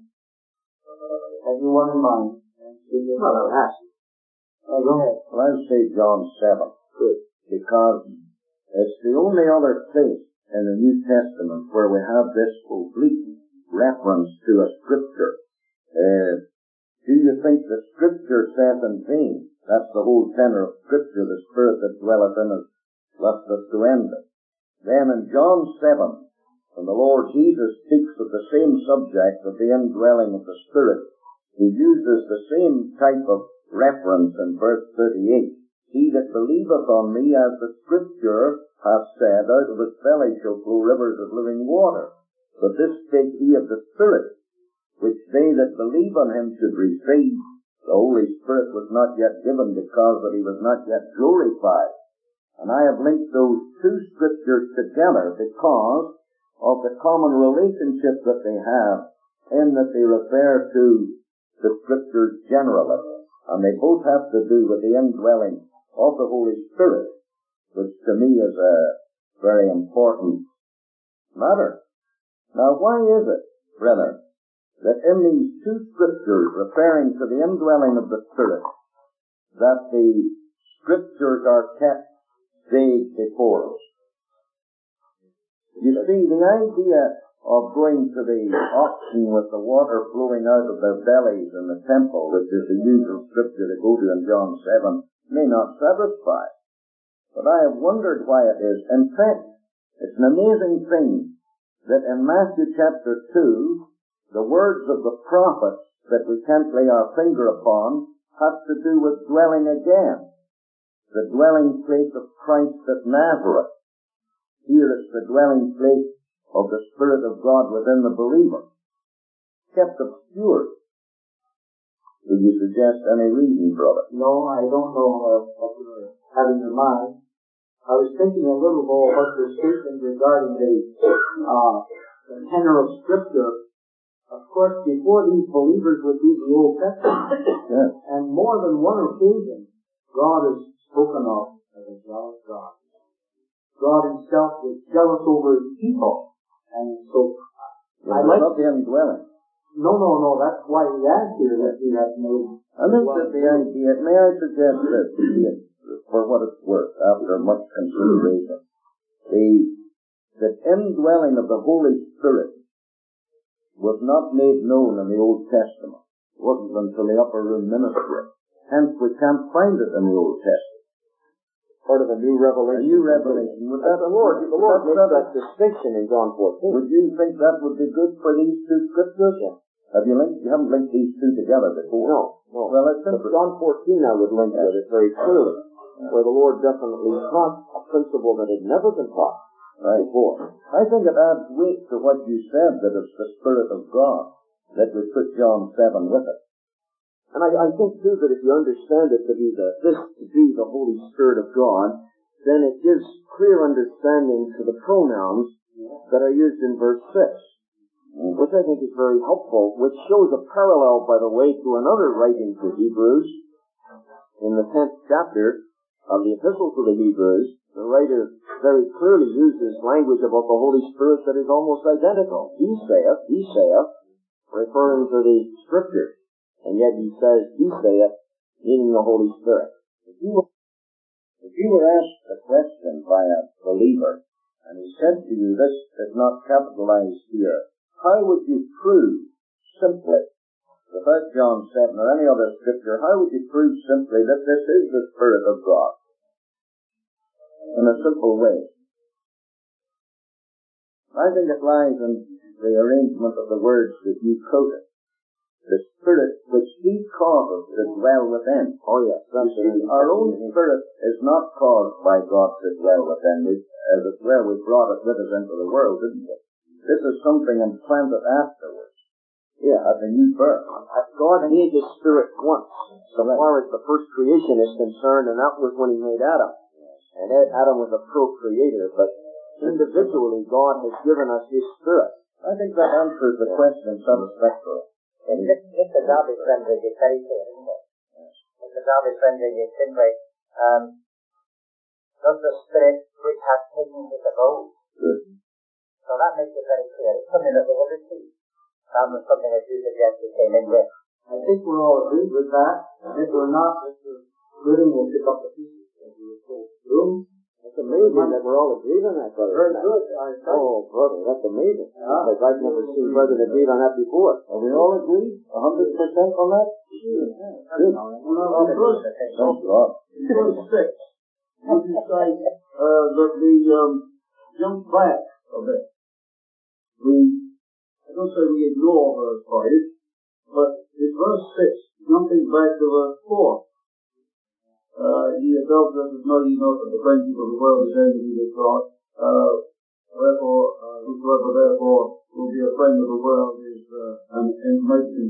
Have you one in mind? Well, I'll ask you. Oh, go ahead. Well, I'll say John seven. Good. Because it's the only other place in the New Testament where we have this oblique reference to a Scripture. Uh, do you think the Scripture saith in vain? That's the whole tenor of Scripture, the Spirit that dwelleth in us, lest us to envy. Then in John seven, when the Lord Jesus speaks of the same subject of the indwelling of the Spirit, He uses the same type of reference in verse thirty-eight. He that believeth on me, as the Scripture hath said, out of his belly shall flow rivers of living water. But this spake he of the Spirit, which they that believe on him should receive. The Holy Spirit was not yet given because that he was not yet glorified. And I have linked those two scriptures together because of the common relationship that they have, in that they refer to the scriptures generally. And they both have to do with the indwelling of the Holy Spirit, which to me is a very important matter. Now, why is it, brethren, that in these two scriptures referring to the indwelling of the Spirit, that the scriptures are kept vague before us? You see, the idea of going to the oxen with the water flowing out of their bellies in the temple, which is the usual scripture to go to in John seven, may not satisfy. But I have wondered why it is. In fact, it's an amazing thing that in Matthew chapter two, the words of the prophets that we can't lay our finger upon have to do with dwelling again. The dwelling place of Christ at Nazareth. Here is the dwelling place of the Spirit of God within the believer. Kept obscure. Would you suggest any reason, brother? No, I don't know uh, what you're having in mind. I was thinking a little more about your statement regarding the, uh, the tenor of Scripture. Of course, before these believers would read the Old Testament, yes. and more than one occasion, God is spoken of as a jealous God. God himself was jealous over his people. And so, well, I like the indwelling. No, no, no, that's why he adds here that he has made. I think that the idea, may I suggest that, for what it's worth, after much consideration, the, the indwelling of the Holy Spirit was not made known in the Old Testament. It wasn't until the upper room ministry. Hence, we can't find it in the Old Testament. Part of a new revelation. A new revelation. Would that, the Lord, the Lord makes that distinction in John fourteen. Would you think that would be good for these two scriptures? Yeah. Have you linked, you haven't linked these two together before? No, no. Well, it's but John fourteen I would link with it very clearly, yeah. Where the Lord definitely taught a principle that had never been taught right. before. I think it adds weight to what you said, that it's the Spirit of God, that we put John seven with it. And I, I think too that if you understand it to be the, this to be the Holy Spirit of God, then it gives clear understanding to the pronouns that are used in verse six. Which I think is very helpful, which shows a parallel, by the way, to another writing to Hebrews. In the tenth chapter of the Epistle to the Hebrews, the writer very clearly uses language about the Holy Spirit that is almost identical. He saith, he saith, referring to the Scripture. And yet he says, he saith, meaning the Holy Spirit. If you were, if you were asked a question by a believer, and he said to you, this is not capitalized here, how would you prove simply, without John seven or any other scripture, how would you prove simply that this is the Spirit of God? In a simple way. I think it lies in the arrangement of the words that you quoted. The Spirit which He causes to dwell within. Oh yes, that's you see, our own spirit is not caused by God to dwell within. We, as it were, we brought it with us into the world, didn't we? This is something implanted afterwards. Yeah, at the new birth. God made His Spirit once, so far as the first creation is concerned, and that was when He made Adam. And Adam was a procreator, but individually God has given us His Spirit. I think that answers the question satisfactorily. Mister Darby's rendering is very clear, isn't it? Mister Darby's rendering is simply, um, does the Spirit which has taken His abode. Good. So that makes it very clear. It's something that we will receive. Rather than something that you suggested came in with. I think we're all agreed with that. And if we're not, Mister Gooding will pick up the pieces as we were told to do. That's amazing that we're all agreed on that, brother. Very good. I oh, brother, that's amazing. Yeah. Because I've never seen brethren agreed on that before. Are we all agreed? A hundred percent on that? Yeah. Good. Well, in verse, Thank God. in verse six, would you say uh, that we um, jump back a bit? We, I don't say we ignore verse five, but in verse six, jumping back to verse four, uh, ye yourselves doesn't know ye not that the friendship of the world is enmity with God. Uh, wherefore, uh, whosoever therefore will be a friend of the world is uh, an enmity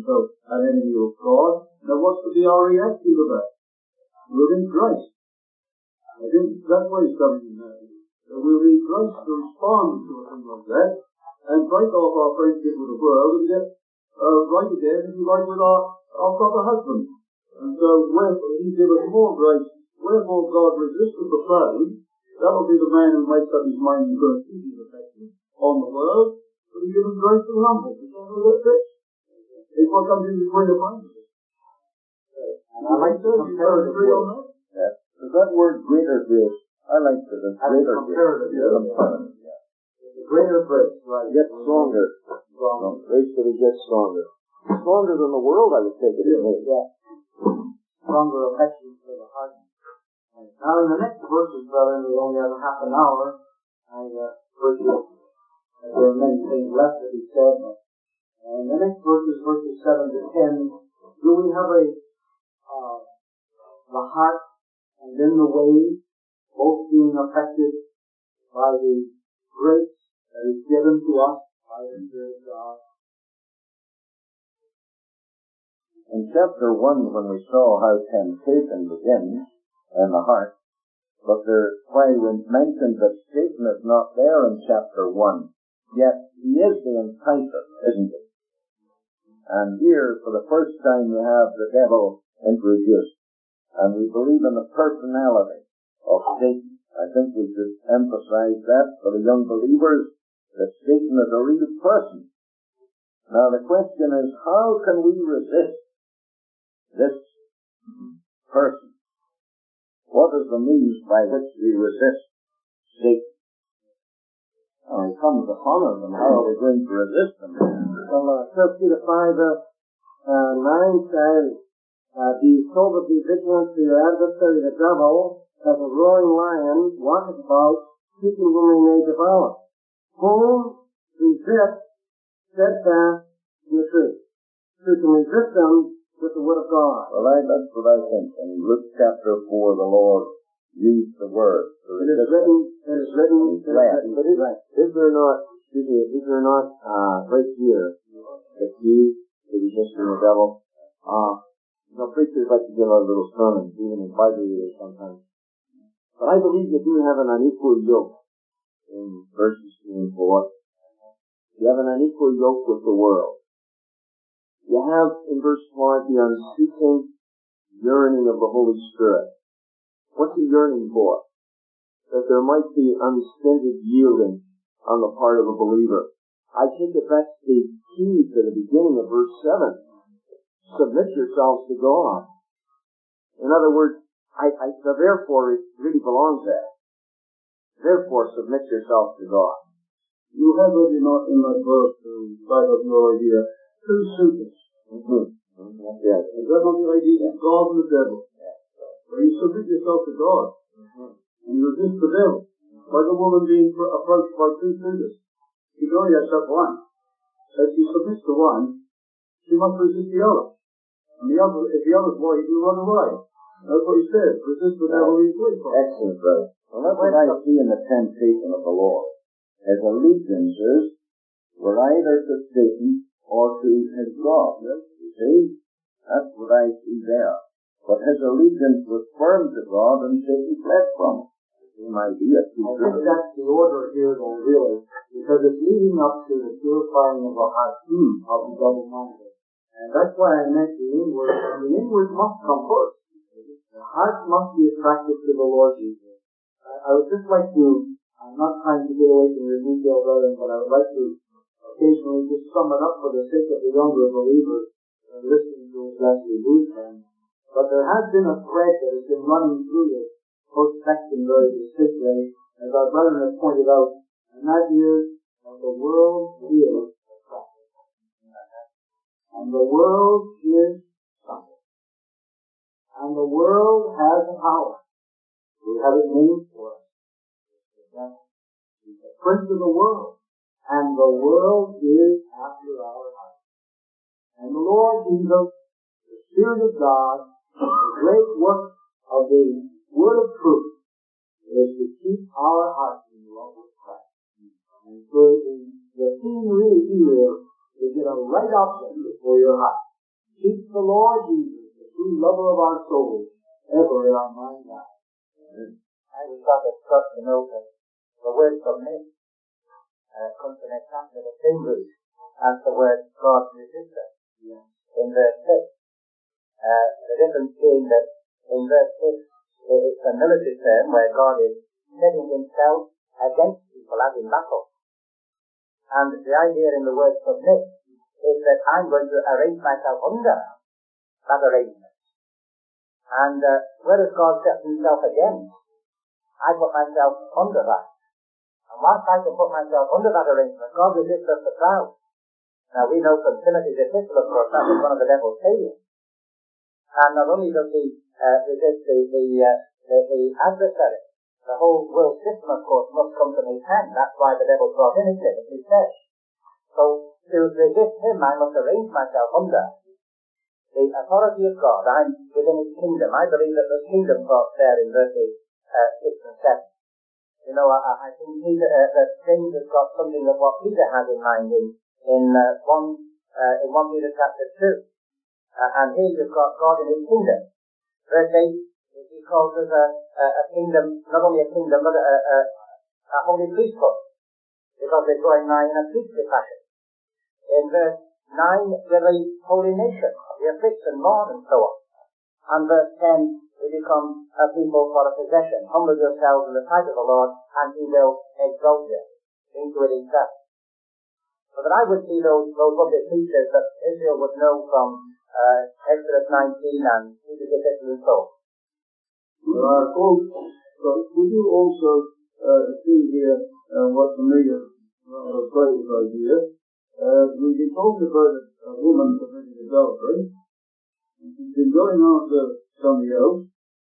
himself an enemy of God. Now what's to be our reaction to that? We're in Christ. I think that's why he's coming in there. So we're in Christ to respond to a thing like that and break off our friendship with the world and get uh, right again, if you like, with our, our proper husband. And so wherefore he give us more grace. Wherefore God resisteth the proud. That'll be the man who makes up his mind he's going to keep his affection on the world, but he gives grace to the humble. Is that what that is? It's what comes in between the minds. And I like to compare it with on that. Yeah. Is that word greater grace? I like the greater grace. Yeah. Yeah. The greater grace, right? It gets stronger. Stronger. Grace that it gets stronger. Stronger than the world, I would take it. Yeah. yeah. Stronger affection for the heart. Now in the next verses, brother, we only have a half an hour. I uh, first uh, there are many things left to be said. And the next verses, verses seven to ten, do we have a uh, the heart and then the way, both being affected by the grace that is given to us by the Spirit of God? In chapter one, when we saw how temptation begins in the heart, but there, while we mentioned that Satan is not there in chapter one, yet he is the enticer, isn't he? And here, for the first time, we have the devil introduced. And we believe in the personality of Satan. I think we should emphasize that for the young believers, that Satan is a real person. Now the question is, how can we resist this person? What is the means by which we resist Satan? Now he comes upon us, and how are we going to resist him? Well, uh, First Peter five, uh, uh, nine says, uh, be sober, be vigilant, for your adversary the devil, as a roaring lion, walketh about, seeking whom he may devour. Whom resist steadfast in the truth. So you can resist them with the word of God. Well, I, that's what I think. In Luke chapter four, the Lord used the word. It is written, it is written, it is written. But is, is there not, excuse me, is there not, uh, right here, the key to resisting the devil? Uh, you know, preachers like to give a little sermon, even in Bible readers sometimes. But I believe that you have an unequal yoke in verses three and four. You have an unequal yoke with the world. You have, in verse five, the unceasing yearning of the Holy Spirit. What's he yearning for? That there might be unstinted yielding on the part of a believer. I take it that's the key to the beginning of verse seven. Submit yourselves to God. In other words, I, I, the therefore it really belongs there. Therefore, submit yourself to God. You have, have you not, in that verse, the side of your idea, two suitors. Mm-hmm. Mm-hmm. Yes. Is that not the idea? God and the devil. Yes. Where you submit yourself to God, Mm-hmm. and you resist the devil. Like a woman being approached by two suitors. She can only accept one. So if she submits to one, she must resist the other. And the other, if the other's way, you run away. That's what he says. Resist the devil, he flees from. Excellent, brother. Well, that's what I see in the temptation of the Lord. His allegiances were either to Satan or to his God. You see? That's what I see there. But his allegiance was firm to God, and Satan fled from it. The same idea. I think that's the order here, though, really, because it's leading up to the purifying of the heart hmm. of the double-minded. And that's why I meant the inward, and the inward must come first. The heart must be attracted to the Lord Jesus. I, I would just like to, I'm not trying to get away from your detail, brother, but I would like to occasionally just sum it up for the sake of the younger believers uh, listening to us as we read them. But there has been a thread that has been running through this first section very distinctly, as our brother has pointed out, and that is that the world is attractive. And the world is something. And the world has power. We have it named for us. He's the prince of the world. And the world is after our heart. And the Lord Jesus, the Spirit of God, the great work of the Word of Truth, is to keep our hearts in love with Christ. And so the, the thing really here is to get a right object for your heart. keep the Lord Jesus, the true lover of our souls, ever in our mind's eye. I was rather struck to note that the word submit uh, comes from exactly the same root as the word God resistor Yes. in verse six. Uh, the difference being that in verse six it's a military term where God is setting himself against people as in battle. And the idea in the word submit is that I'm going to arrange myself under that arrangement. And uh, where does God set himself against? I put myself under that. And whilst I can put myself under that arrangement, God resists the proud. Now we know from Timothy's epistle, of course, that was one of the devil's failures. And not only does he uh, resist the, the, uh, the, the adversary, the whole world system, of course, must come from his hand. That's why the devil brought in his sin, as he said. So to resist him, I must arrange myself under the authority of God. I'm within his kingdom. I believe that the kingdom thought there in verses uh, six and seven. You know, I, I think Peter, uh, that James has got something of what Peter has in mind in in uh, one uh, in one Peter chapter two, uh, and here you've got God in his kingdom. Verse eight, he calls us a, a, a kingdom, not only a kingdom, but a, a, a holy priesthood, because we're drawing nigh in a priestly fashion. In verse nine, we're a holy nation, we afflict and mourn and so on. And verse ten, we become a people for a possession. Humble yourselves in the sight of the Lord, and he will exalt you into it himself. So that I would see those, those lovely features that Israel would know from uh, Exodus nineteen and Leviticus and so on. Uh, but would you also uh, see here uh, what to me is a great idea? Uh, we've been talking about a, a woman committing adultery, and she's been going after somebody else,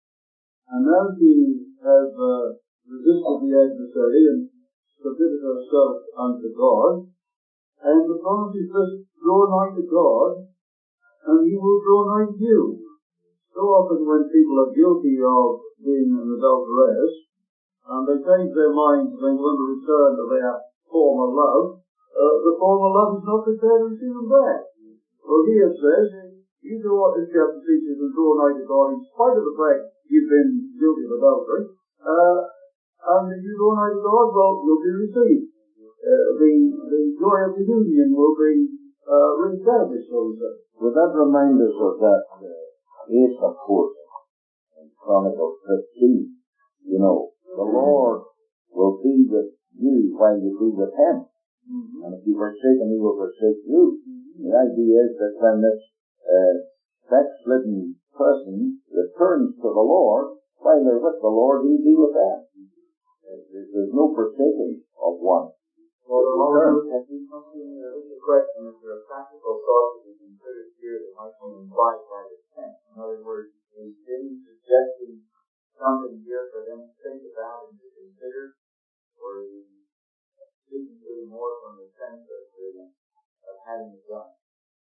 and now she has uh, resisted the adversary and submitted herself unto God. And the promise is just draw nigh to God, and he will draw nigh to you. So often when people are guilty of being an adulteress, and they change their minds and they want to return to their former love, uh, the former love is not prepared to receive them back. Well, here it says, you do what this chapter teaches and draw nigh to God in spite of the fact you've been guilty of adultery, uh, and if you draw nigh to God, well, you'll be received. Uh, the, the joy of the union will be uh, re-established, so to say. Would that remind us of that uh, eighth of course in Chronicles fifteen? You know, the Lord will be with you while you be with him. Mm-hmm. And if you forsake him, he will forsake you. Mm-hmm. The idea is that when this uh, backslidden person returns to the Lord, while they're with the Lord, he'll be with them. Uh, there's no forsaking of one. Well, there also has been something, uh, it's a question, is there a practical thought that we can put it here that might be implied by the tense? In other words, is James suggesting something here for them to think about and to consider, or is he speaking to more from the sense of, the, of having it done?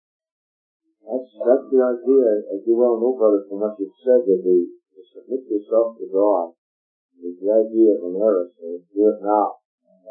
That's, that's the idea, as you well know, brother, from what you've said, that the, to submit yourself to God is the idea of an heresy. Do it now.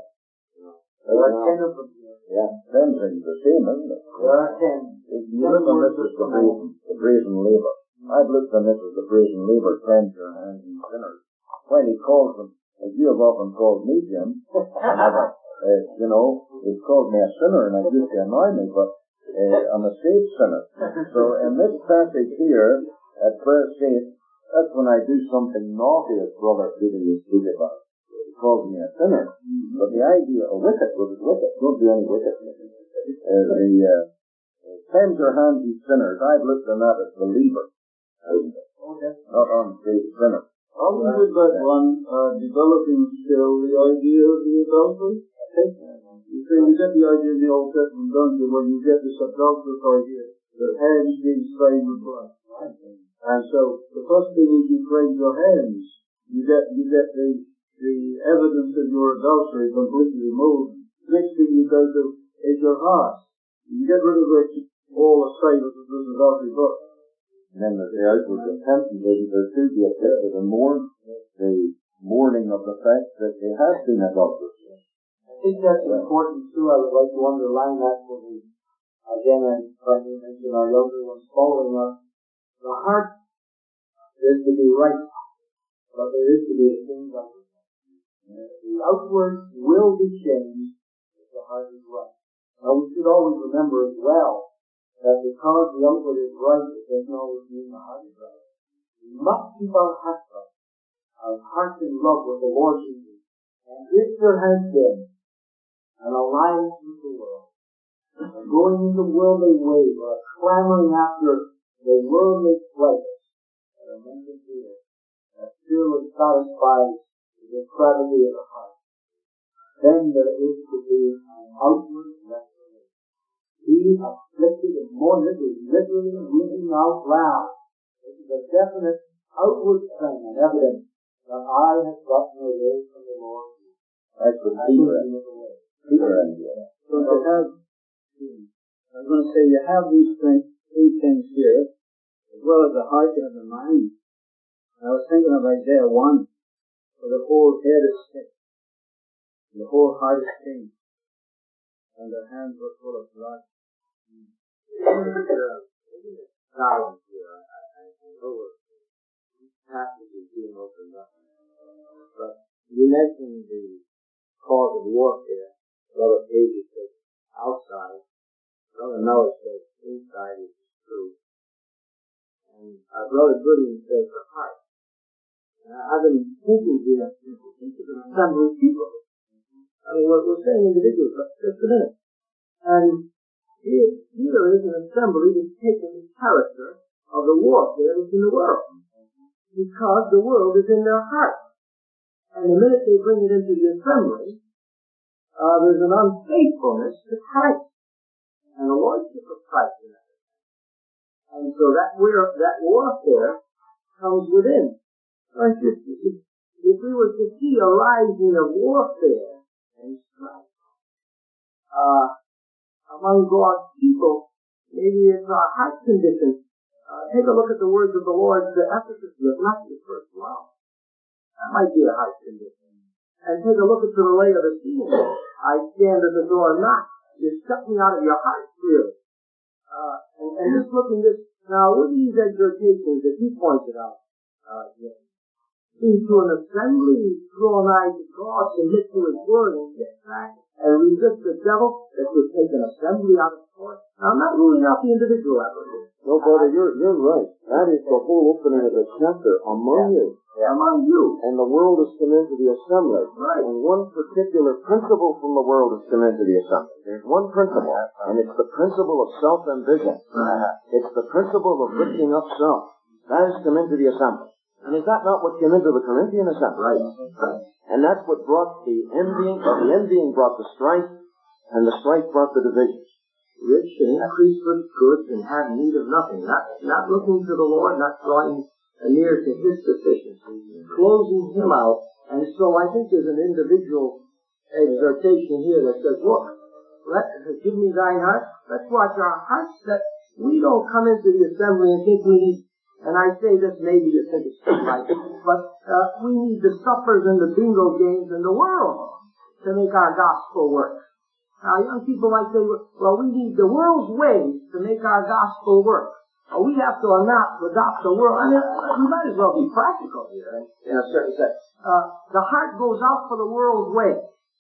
There are ten of them here. Yeah, ten things the same, isn't it? There are ten. You look on this as the brazen, the brazen laver. I've looked on this as the brazen laver, cleanser and handsome sinners. Well, he calls them, as you have often called me, Jim, uh, you know, he's called me a sinner, and I used to annoy me, but uh, I'm a saved sinner. So in this passage here, at verse eight, that's when I do something naughty, as Brother Peter used to speak about. He calls me a sinner. Mm-hmm. But the idea of wicked, what is wicked? Don't do any wickedness. Uh, the uh, cleanser, handsy sinners, I've looked on that as believer, isn't it? Okay. Not on saved sinner. How was it that one uh, developing still the idea of the adultery? You see, you get the idea in the Old Testament, don't you, when you get this adulterous idea that hands being stained with blood. And so the first thing is you cleanse your hands. You get you get the the evidence of your adultery completely removed. Next thing you go to is your heart. You get rid of it, all the stain of this adultery book. And then there's the outward repentance. There too be afflicted and mourn, the mourning of the fact that they have been adulterous. I think that's important too. I would like to underline that for the Again, as Frankie mentioned, our younger ones following us, the heart is to be right, but there is to be a change outward. The outward will be changed if the heart is right. Now, we should always remember as well that because the outward is right, it doesn't always mean the heart is right. We must keep our hearts right, our hearts in love with the Lord Jesus. And if there has been an alliance with the world, and going into worldly ways, or clamoring after the worldly pleasures that are mentioned here, that purely satisfies the depravity of the heart, then there is to be an outward restoration. Be afflicted and mourn. This is literally weeping out loud. This is a definite outward thing and evidence that I have gotten away from the Lord. That's what Peter and Peter and So to have, I was going to say, you have these things, three things here, as well as the heart and the mind. And I was thinking of Isaiah one, where the whole head is sick, the whole heart is pain, and their hands were full of blood. Silence here. I, I, I know what passage is being opened up. But you mentioned the cause of warfare. Brother Page says outside. Brother Noah says inside, which is true. And our Brother Gooding says the heart. And I've been thinking here, this is an assembly of people. I mean, what we're saying individuals, but just a minute. And here, here is an assembly that's taken the character of the warfare that's in the world. Because the world is in their heart. And the minute they bring it into the assembly, uh, there's an unfaithfulness to Christ and the Lordship of Christ in it. And so that we're, that warfare comes within. If, if, if we were to see a rising of warfare and strife uh, among God's people, maybe it's our heart condition. Uh, take a look at the words of the Lord, the Ephesus was not the first love. That might be a heart condition. And take a look at the lay of the scene. I stand at the door and knock. You shut me out of your heart, really. Uh, and, and just looking this, now with these exhortations that he pointed out, uh, yeah, into an assembly, draw nigh to God, submit to His word, and get back and resist the devil that would take an assembly out of court. Now, I'm not ruling out the individual application. No, brother, you're you're right. That is the whole opening of the chapter among you. Yeah. Among you. And the world is come into the assembly. Right. And one particular principle from the world has come into the assembly. There's one principle, and it's the principle of self-ambition. Uh-huh. It's the principle of lifting up self. That has come into the assembly. And is that not what came into the Corinthian assembly? Right. And that's what brought the envying, the envying brought the strife, and the strife brought the divisions. Rich and increased with goods and have need of nothing. Not, not looking to the Lord, not drawing near to His sufficiency. Closing Him out. And so I think there's an individual exhortation here that says, look, let, give me thine heart. Let's watch our hearts that we don't come into the assembly and think we need, and I say this maybe you think it's too right, but uh, we need the suppers and the bingo games in the world to make our gospel work. Now, young people might say, well, we need the world's ways to make our gospel work. Or we have to adopt, adopt the world. I mean, we might as well be practical here in a certain sense. Uh, the heart goes out for the world's way.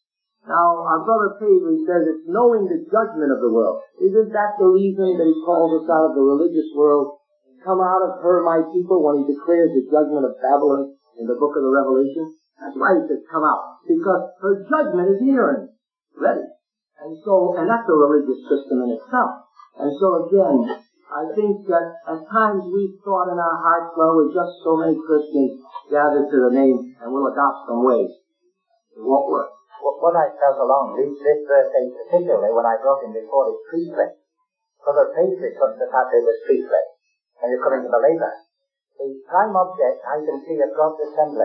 Now, our brother Paisley says it's knowing the judgment of the world. Isn't that the reason that he calls us out of the religious world? Come out of her, my people, when he declares the judgment of Babylon in the book of the Revelation? That's why he says come out. Because her judgment is nearing. Ready. And so, and that's a religious system in itself. And so again, I think that at times we've thought in our hearts, well, we're just so many Christians gathered to the name and we'll adopt some ways. It won't work. What I felt along this, this verse eight particularly, when I brought him before his priestly, Brother Paisley comes to the fact that it was priestly, and you're coming to the labour. The prime object I can see of God's assembly,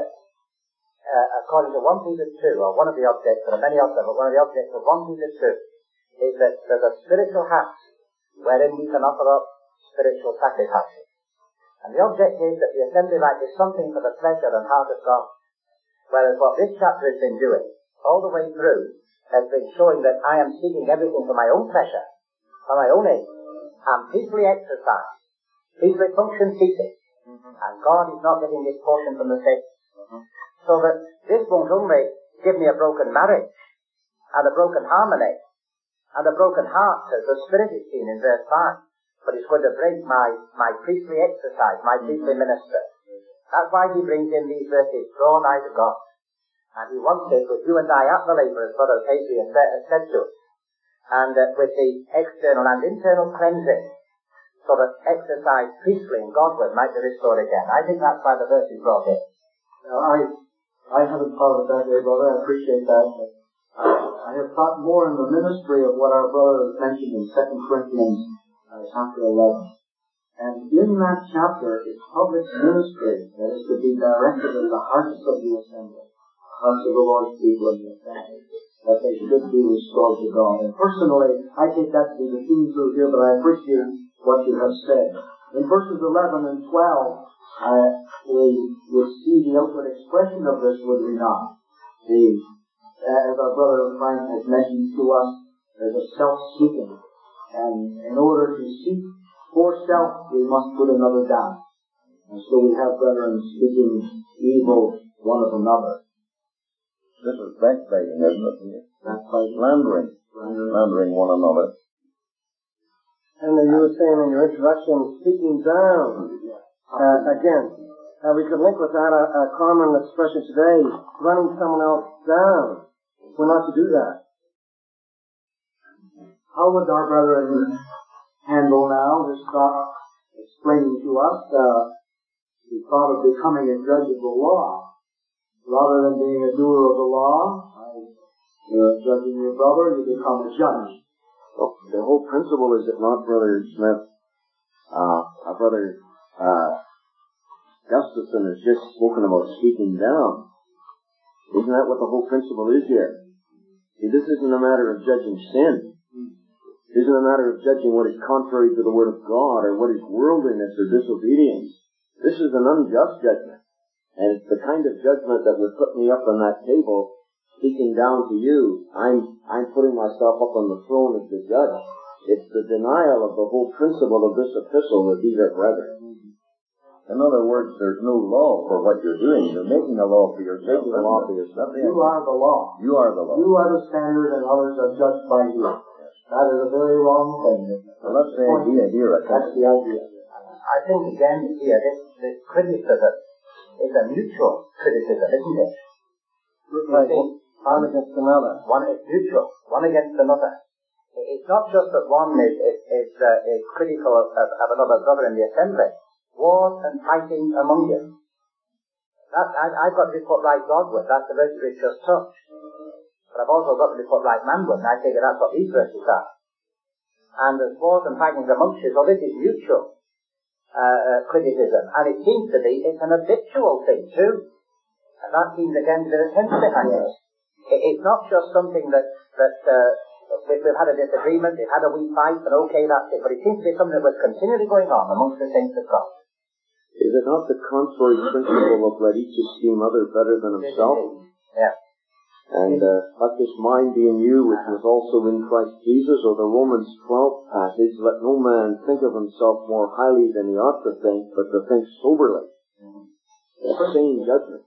Uh, according to First Peter two, or one of the objects, there are many of them, but one of the objects of First Peter two is that there's a spiritual house wherein we can offer up spiritual sacrifices. And the object is that the assembly might be something for the pleasure and heart of God. Whereas what this chapter has been doing, all the way through, has been showing that I am seeking everything for my own pleasure, for my own aim, am peacefully exercised, peacefully function seated, and God is not getting this portion from the saints. So that this won't only give me a broken marriage, and a broken harmony, and a broken heart, as the Spirit is seen in verse five, but it's going to break my, my priestly exercise, my priestly minister. That's why he brings in these verses, draw nigh to God. And he wants it with you and I at the labour, as Brother Paisley has said, has said to us, and uh, with the external and internal cleansing, so that exercise priestly and Godward might be restored again. I think that's why the verse is brought in. Now, I, I haven't thought of it that way, brother. I appreciate that. But I, I have thought more in the ministry of what our brother mentioned in Second Corinthians uh, chapter eleven. And in that chapter is public ministry that is to be directed in the hearts of the assembly, hearts of the Lord's people in the assembly, that they should be restored to God. And personally, I take that to be the theme through here, but I appreciate what you have said. In verses eleven and twelve, uh, we would see the outward expression of this, would we not? The, uh, as our brother Frank has mentioned to us, there's a self-seeking. And in order to seek for self, we must put another down. And so we have brethren speaking evil one of another. This is backbiting, isn't it? Backbiting. Slandering. Slandering one another. And uh, you were saying in your introduction, speaking down. Uh, again, uh, we could link with that a, a common expression today, running someone else down. We're not to do that. How would our brethren handle now this thought explaining to us uh, the thought of becoming a judge of the law? Rather than being a doer of the law, you're judging your brother, you become a judge. Well, the whole principle is it not, Brother Smith? Uh, our brother uh, Gustafson has just spoken about speaking down. Isn't that what the whole principle is here? See, this isn't a matter of judging sin. It isn't a matter of judging what is contrary to the Word of God or what is worldliness or disobedience. This is an unjust judgment. And it's the kind of judgment that would put me up on that table, speaking down to you. I'm, I'm putting myself up on the throne as the judge. It's the denial of the whole principle of this epistle that these are brethren. In other words, there's no law for what you're doing. You're making a law for yourself. Making a law for yourself. You are the law. You are the law. You are the standard and others are judged by you. That is a very wrong thing. Well, that's the idea here. I That's the idea. I think again here, this, this criticism is a mutual criticism, isn't it? Right. One against another. One is mutual, one against another. It's not just that one is, is, is, uh, is critical of, of, of another brother in the assembly. Wars and fighting among you. That, I, I've got to be put right Godward. That's the verse we've just touched. But I've also got to be put right manward, and I think that's what these verses are. And there's wars and fighting amongst you, so this is mutual uh, uh, criticism. And it seems to be, it's an habitual thing too. And that seems again to be the sense behind it. it. It's not just something that, that uh, we've, we've had a disagreement, we've had a wee fight, and okay, that's it. But it seems to be something that was continually going on amongst the saints of God. Is it not the contrary principle of let each esteem other better than himself? Yeah. And uh, let this mind be in you, which was also in Christ Jesus, or the Romans twelve passage, let no man think of himself more highly than he ought to think, but to think soberly. Mm-hmm. The same judgment.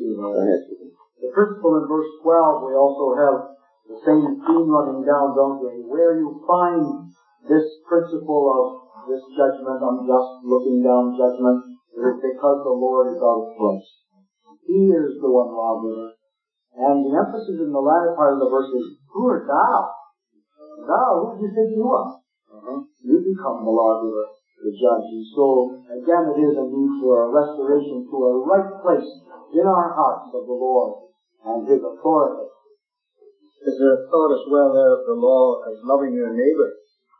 The principle in verse twelve, we also have the same theme running down, don't we? Where you find this principle of this judgment, unjust looking down judgment, it is because the Lord is out of place. He is the one lawgiver. And the emphasis in the latter part of the verse is, who art thou? Thou, who do you think you are? Uh-huh. You become the lawgiver, the judge. And so, again, it is a need for a restoration to a right place in our hearts of the Lord and His authority. Is there a thought as well there of the law as loving your neighbor?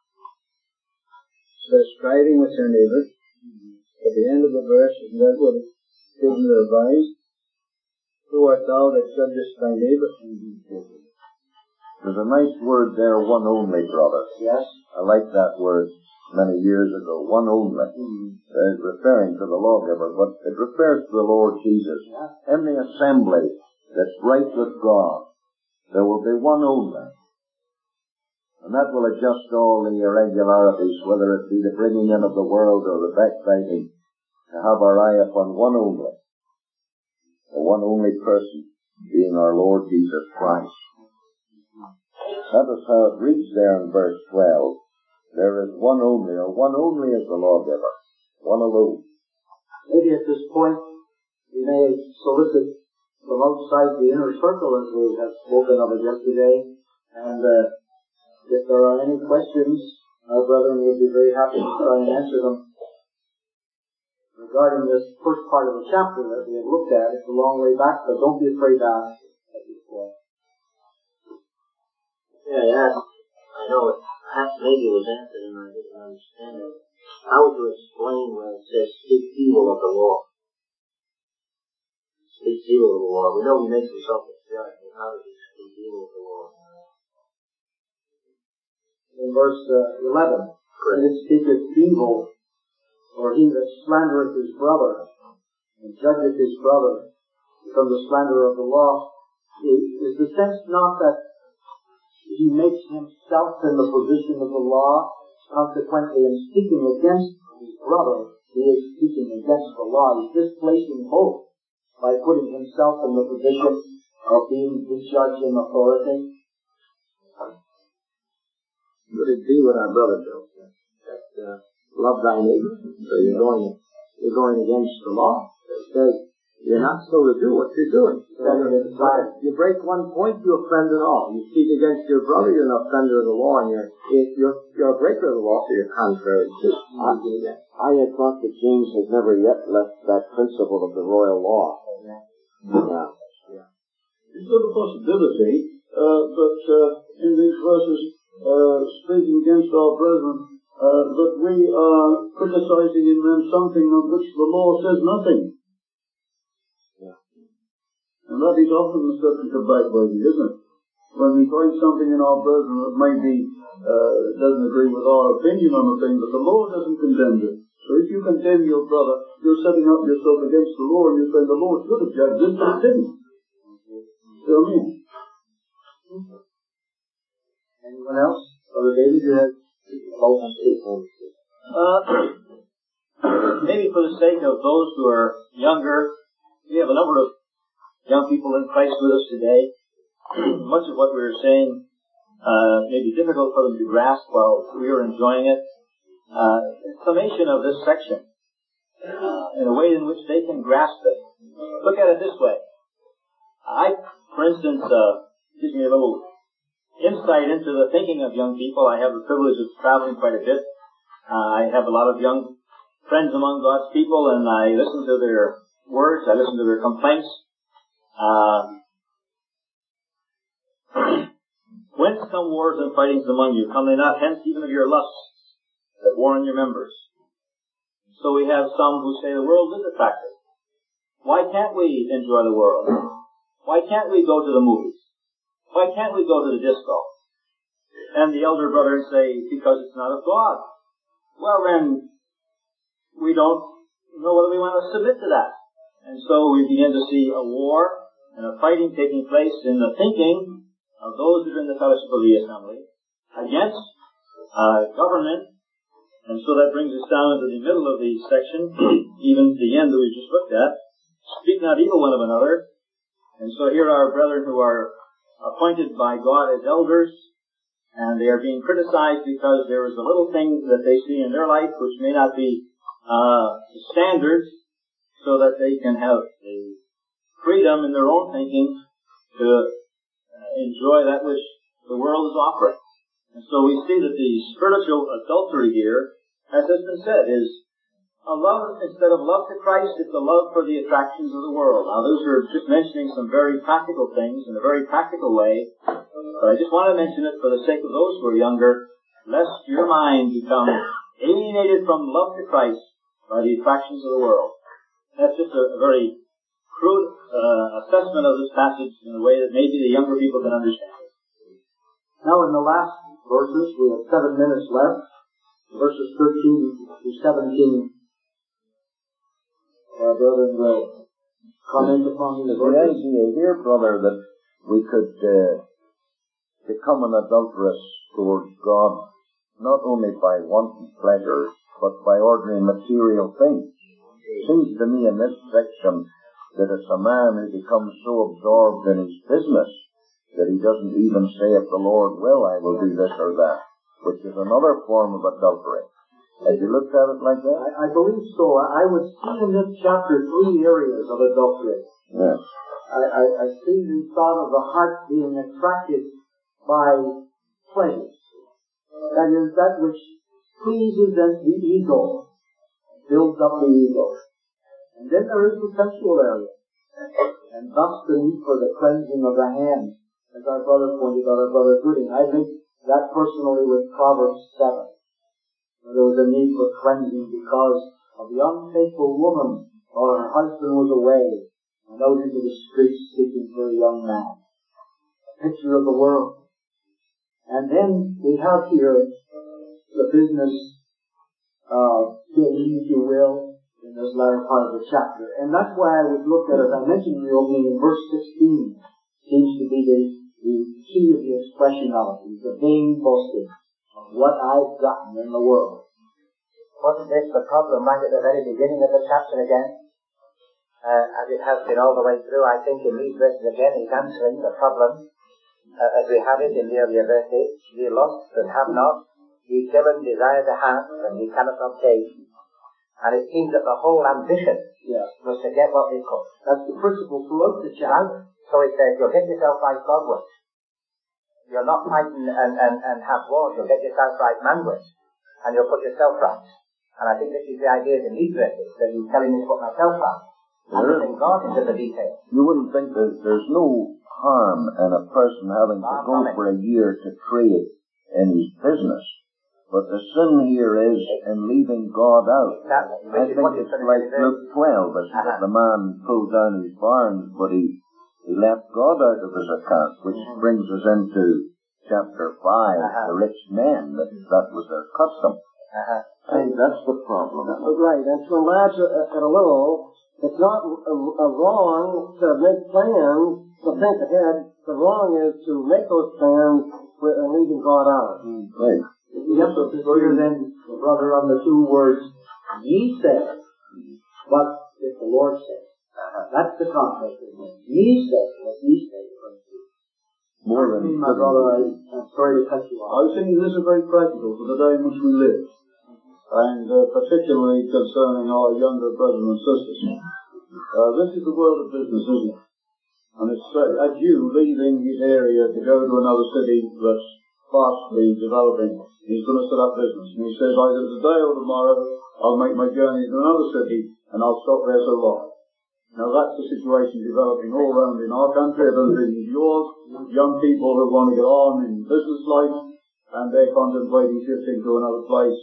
So striving with your neighbor. At the end of the verse, isn't that what it gives the advice? Who art thou that judgest thy neighbor? There's a nice word there, one only, brother. Yes. I like that word many years ago, one only. Mm-hmm. It's referring to the lawgiver, but it refers to the Lord Jesus. Yeah. In the assembly that's right with God, there will be one only. And that will adjust all the irregularities, whether it be the bringing in of the world or the backbiting, to have our eye upon one only, the one only person, being our Lord Jesus Christ. That is how it reads there in verse twelve. There is one only, or one only is the lawgiver, one alone. Maybe at this point, we may solicit from outside the inner circle, as we have spoken of it yesterday, and uh, if there are any questions, our brethren would be very happy to try and answer them regarding this first part of the chapter that we have looked at. It's a long way back, but don't be afraid to ask at this point. Yeah, yeah. I know it. Perhaps maybe it was answered and I didn't understand it. How would you explain when it says speak evil of the law? Speak evil of the law. We know he makes himself a judge, but how does he speak evil of the law? In verse uh, eleven, when it speaketh evil, or he that slandereth his brother, and judgeth his brother, from the slander of the law, is the sense not that he makes himself in the position of the law, consequently in speaking against his brother, he is speaking against the law. He's displacing both by putting himself in the position of being the judge in authority. Would it be what our brother Joe said? That uh, love thy neighbor. So you're going, you're going against the law. It says you're not so to do what you're doing. So you break one point, you offend it all. You speak against your brother, you're an offender of the law, and you're you're you're a breaker of the law, so you're contrary to it. I had thought that James had never yet left that principle of the royal law. Yeah. Yeah. Yeah. It's not a possibility, uh, but uh, in these verses, uh, speaking against our brethren, uh, that we are criticizing in them something of which the law says nothing. Yeah. And that is often the subject of backbiting, isn't it? When we find something in our brethren that maybe uh, doesn't agree with our opinion on a thing, but the law doesn't condemn it. So if you condemn your brother, you're setting up yourself against the law, and you're saying the law should have judged this, but it didn't. See what I mean? Anyone else? Brother David, you have uh, maybe for the sake of those who are younger, we have a number of young people in Christ with us today. Much of what we were saying uh, may be difficult for them to grasp while we are enjoying it. Uh, summation of this section uh, in a way in which they can grasp it. Look at it this way. I, for instance, uh, gives me a little insight into the thinking of young people. I have the privilege of traveling quite a bit. Uh, I have a lot of young friends among God's people, and I listen to their words. I listen to their complaints. Uh, Whence come wars and fightings among you? Come they not hence even of your lusts that war in your members? So we have some who say the world is attractive. Why can't we enjoy the world? Why can't we go to the movies? Why can't we go to the disco? And the elder brothers say, because it's not of God. Well then, we don't know whether we want to submit to that. And so we begin to see a war and a fighting taking place in the thinking of those that are in the fellowship of the assembly against uh, government. And so that brings us down to the middle of the section, even to the end that we just looked at. Speak not evil one of another. And so here are brethren who are appointed by God as elders, and they are being criticized because there is a little thing that they see in their life which may not be uh, standards, so that they can have the freedom in their own thinking to uh, enjoy that which the world is offering. And so we see that the spiritual adultery here, as has been said, is a love, instead of love to Christ, it's a love for the attractions of the world. Now those are just mentioning some very practical things in a very practical way, but I just want to mention it for the sake of those who are younger, lest your mind become alienated from love to Christ by the attractions of the world. That's just a, a very crude uh, assessment of this passage in a way that maybe the younger people can understand it. Now in the last verses, we have seven minutes left, verses thirteen to seventeen. Our brother will comment upon the The verses. idea here, brother, that we could uh, become an adulteress towards God, not only by wanton pleasure, but by ordinary material things. It seems to me in this section that it's a man who becomes so absorbed in his business that he doesn't even say, if the Lord will, I will do this or that, which is another form of adultery. Have you looked at it like that? I, I believe so. I would see in this chapter three areas of adultery. Yes. I, I, I see the thought of the heart being attracted by pleasures. That is, that which pleases the ego, builds up the ego. And then there is the sensual area, and thus the need for the cleansing of the hands, as our brother pointed out, our brother Gooding. I think that personally was Proverbs seven. There was a need for cleansing because of the unfaithful woman, or her husband was away and out into the streets seeking for a young man. A picture of the world. And then we have here the business uh, gain, if you will, in this latter part of the chapter. And that's why I would look at it. I mentioned in the opening in verse sixteen seems to be the, the key of the expression of it. The vain boasting of what I've gotten in the world. Wasn't this the problem right at the very beginning of the chapter again? Uh, as it has been all the way through, I think in these verses again he's answering the problem uh, as we had it in the earlier verses. Ye lust and have not, ye kill and desire to have, and ye cannot obtain. And it seems that the whole ambition yeah. was to get what they could. That's the principle throughout the chapter. So it says, you'll get yourself right Godward. You'll not fight and, and, and, and have wars. You'll get yourself right manward. And you'll put yourself right. And I think this is the idea in these verses, that he's telling me to put myself right. And to think God into the details. You wouldn't think that there's no harm in a person having to go for a year to trade in his business. But the sin here is in leaving God out. Exactly. I think it's like Luke twelve, as uh-huh. the man pulled down his barns, but he, he left God out of his account, which mm-hmm. brings us into chapter five, uh-huh. the rich men, that, that was their custom. Uh-huh. I think that's the problem. Right, and to enlarge it a little, it's not a, a wrong to make plans, to think ahead. The wrong is to make those plans with uh, leaving God out. Mm, right. The emphasis here then, brother, on the two words, ye say, but if the Lord says. That's the context of it. Ye say, what ye say. More than my brother, I, I'm sorry to cut you off. I was thinking this is very practical for the day in which we live, and uh, particularly concerning our younger brothers and sisters. Uh, this is the world of business, isn't it? And it's uh, as you leaving his area to go to another city that's fastly developing, he's going to set up business. And he says, either today or tomorrow, I'll make my journey to another city, and I'll stop there so long. Now that's the situation developing all around in our country. I don't think it's yours. Young people who want to get on in business life, and they're contemplating shifting to another place,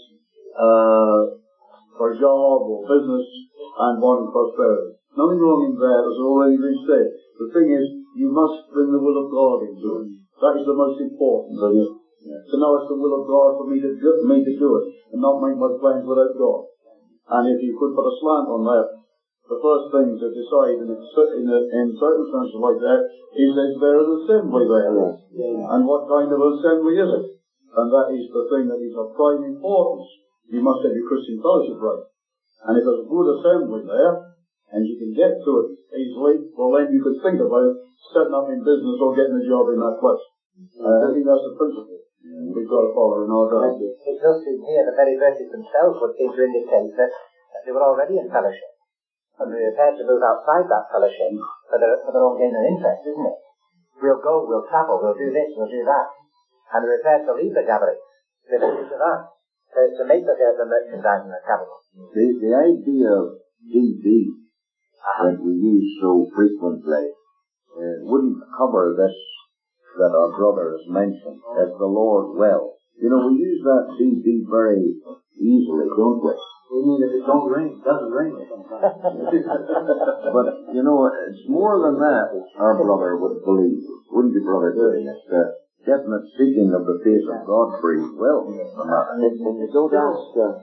uh, for a job or business, and wanting prosperity. Nothing wrong in that, as already been said. The thing is, you must bring the will of God into it. That is the most important thing. Yeah. To know it's the will of God for me to do, me to do it, and not make my plans without God. And if you could put a slant on that, the first thing to decide in, a, in, a, in circumstances like that is, is there an assembly there? Yeah. And what kind of assembly is it? And that is the thing that is of prime importance. You must have your Christian fellowship right. And if there's a good assembly there, and you can get to it easily, well then you could think about setting up in business or getting a job in that place. Uh, I think that's the principle yeah. we've got to follow in our day. It does seem here the very verses themselves would seem to indicate that, that they were already in fellowship. And we're prepared to move outside that fellowship for their, for their own gain and interest, isn't it? We'll go, we'll travel, we'll do this, we'll do that. And we're prepared to leave the gatherings, to listen to that, to, to make the, the merchandise and the capital. The, the idea of D D uh-huh. that we use so frequently uh, wouldn't cover this that our brother has mentioned, as the Lord will. You know, we use that D D very easily, don't we? We mean if it don't rain, it doesn't rain sometimes. But, you know, it's more than that, our brother would believe. Wouldn't you, Brother Gooding? It's, uh, definite seeking of the face of God for His will. And, and you don't ask, uh,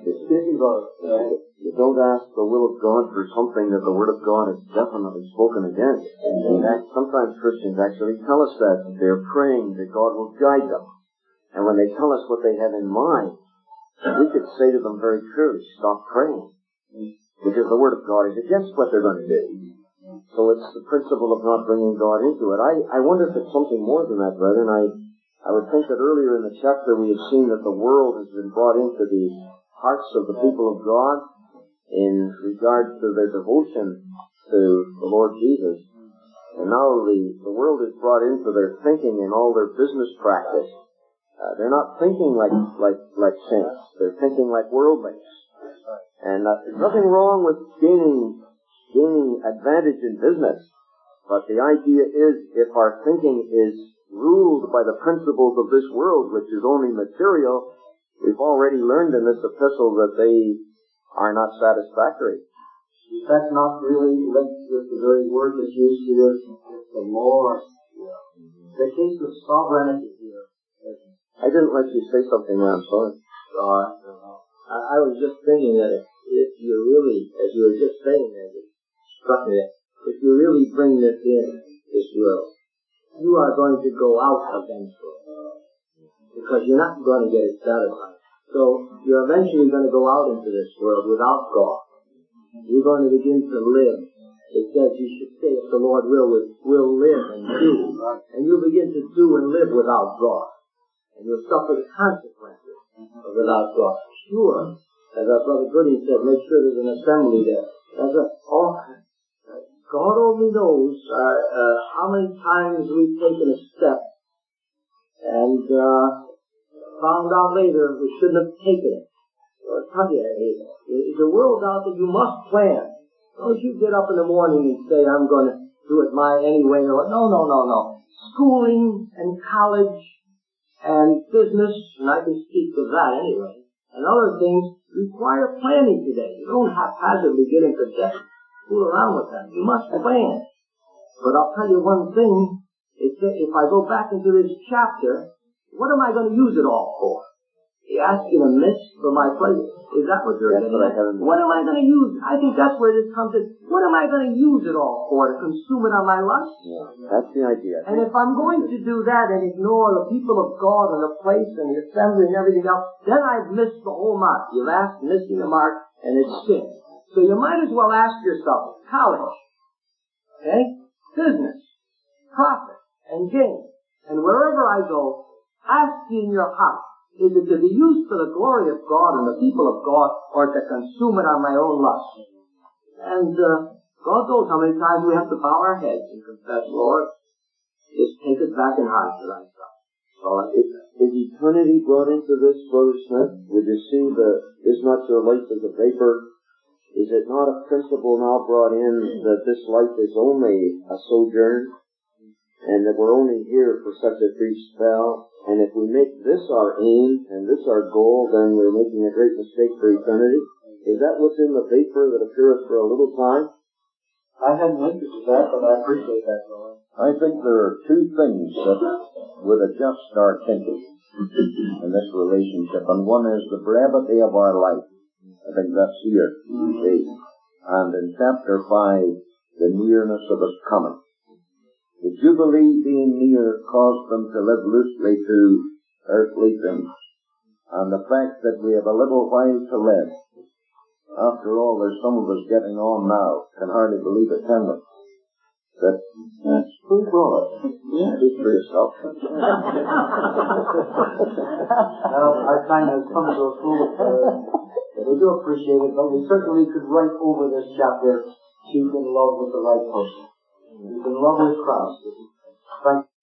you don't ask the will of God for something that the Word of God has definitely spoken against. In fact, sometimes Christians actually tell us that, that they're praying that God will guide them. And when they tell us what they have in mind, we could say to them very clearly, stop praying. Because the Word of God is against what they're going to do. So it's the principle of not bringing God into it. I, I wonder if it's something more than that, brethren. I, I would think that earlier in the chapter we have seen that the world has been brought into the hearts of the people of God in regard to their devotion to the Lord Jesus. And now the, the world is brought into their thinking and all their business practice. Uh, they're not thinking like, like, like saints. They're thinking like worldlings. And uh, there's nothing wrong with gaining gaining advantage in business, but the idea is if our thinking is ruled by the principles of this world, which is only material, we've already learned in this epistle that they are not satisfactory. That's not really the, the very word that's used here. It's the Lord. The case of sovereignty here. I didn't let you say something there, I'm sorry. Uh, I, I was just thinking that if, if you really, as you were just saying that, it struck me that if you really bring this in, this will, you are going to go out eventually. Because you're not going to get it satisfied. So you're eventually going to go out into this world without God. You're going to begin to live. It says you should say, if the Lord will, will live and do. And you'll begin to do and live without God. And you'll suffer the consequences of without God. Sure, as our brother Gooding said, make sure there's an assembly there. That's a, oh, God only knows uh, uh, how many times we've taken a step and uh, found out later we shouldn't have taken it. I'll tell you, the world's out there, you must plan. Don't you get up in the morning and say, I'm going to do it my anyway. Or, no, no, no, no. Schooling and college and business, and I can speak to that anyway, and other things require planning today. You don't haphazardly get into debt. Fool around with that. You must plan. But I'll tell you one thing. It's, if I go back into this chapter, what am I going to use it all for? You're asking a miss for my pleasure. Is that what you're That's getting what at? I What am I going to use? I think that's where this comes in. What am I going to use it all for? To consume it on my lust? Yeah, that's the idea. And if I'm going to do that and ignore the people of God and the place and the assembly and everything else, then I've missed the whole mark. You've asked missing the mark, and it's sin. So you might as well ask yourself, college, okay, business, profit, and gain. And wherever I go, ask in your heart, is it to be used for the glory of God and the people of God, or to consume it on my own lust? And uh, God knows how many times we have to bow our heads and confess, Lord, just take us back in heart to thyself. So is, is eternity brought into this, Brother Smith? Would you see that is not your life as a vapor? Is it not a principle now brought in that this life is only a sojourn, and that we're only here for such a brief spell? And if we make this our aim and this our goal, then we're making a great mistake for eternity. Is that what's in the vapor that appeareth for a little time? I hadn't listened to that, but I appreciate that, Lord. I think there are two things that would adjust our thinking in this relationship, and one is the brevity of our life. I think that's here. And in chapter five, the nearness of his coming. The Jubilee being near caused them to live loosely to earthly things. And the fact that we have a little while to live. After all, there's some of us getting on now. Can hardly believe it, can we? That, that's pretty broad. Yeah. Speak for yourself. Well, our time has come to a close. Uh, we do appreciate it, but we certainly could write over this chapter, she's in love with the right person. She's in love with Christ. Thank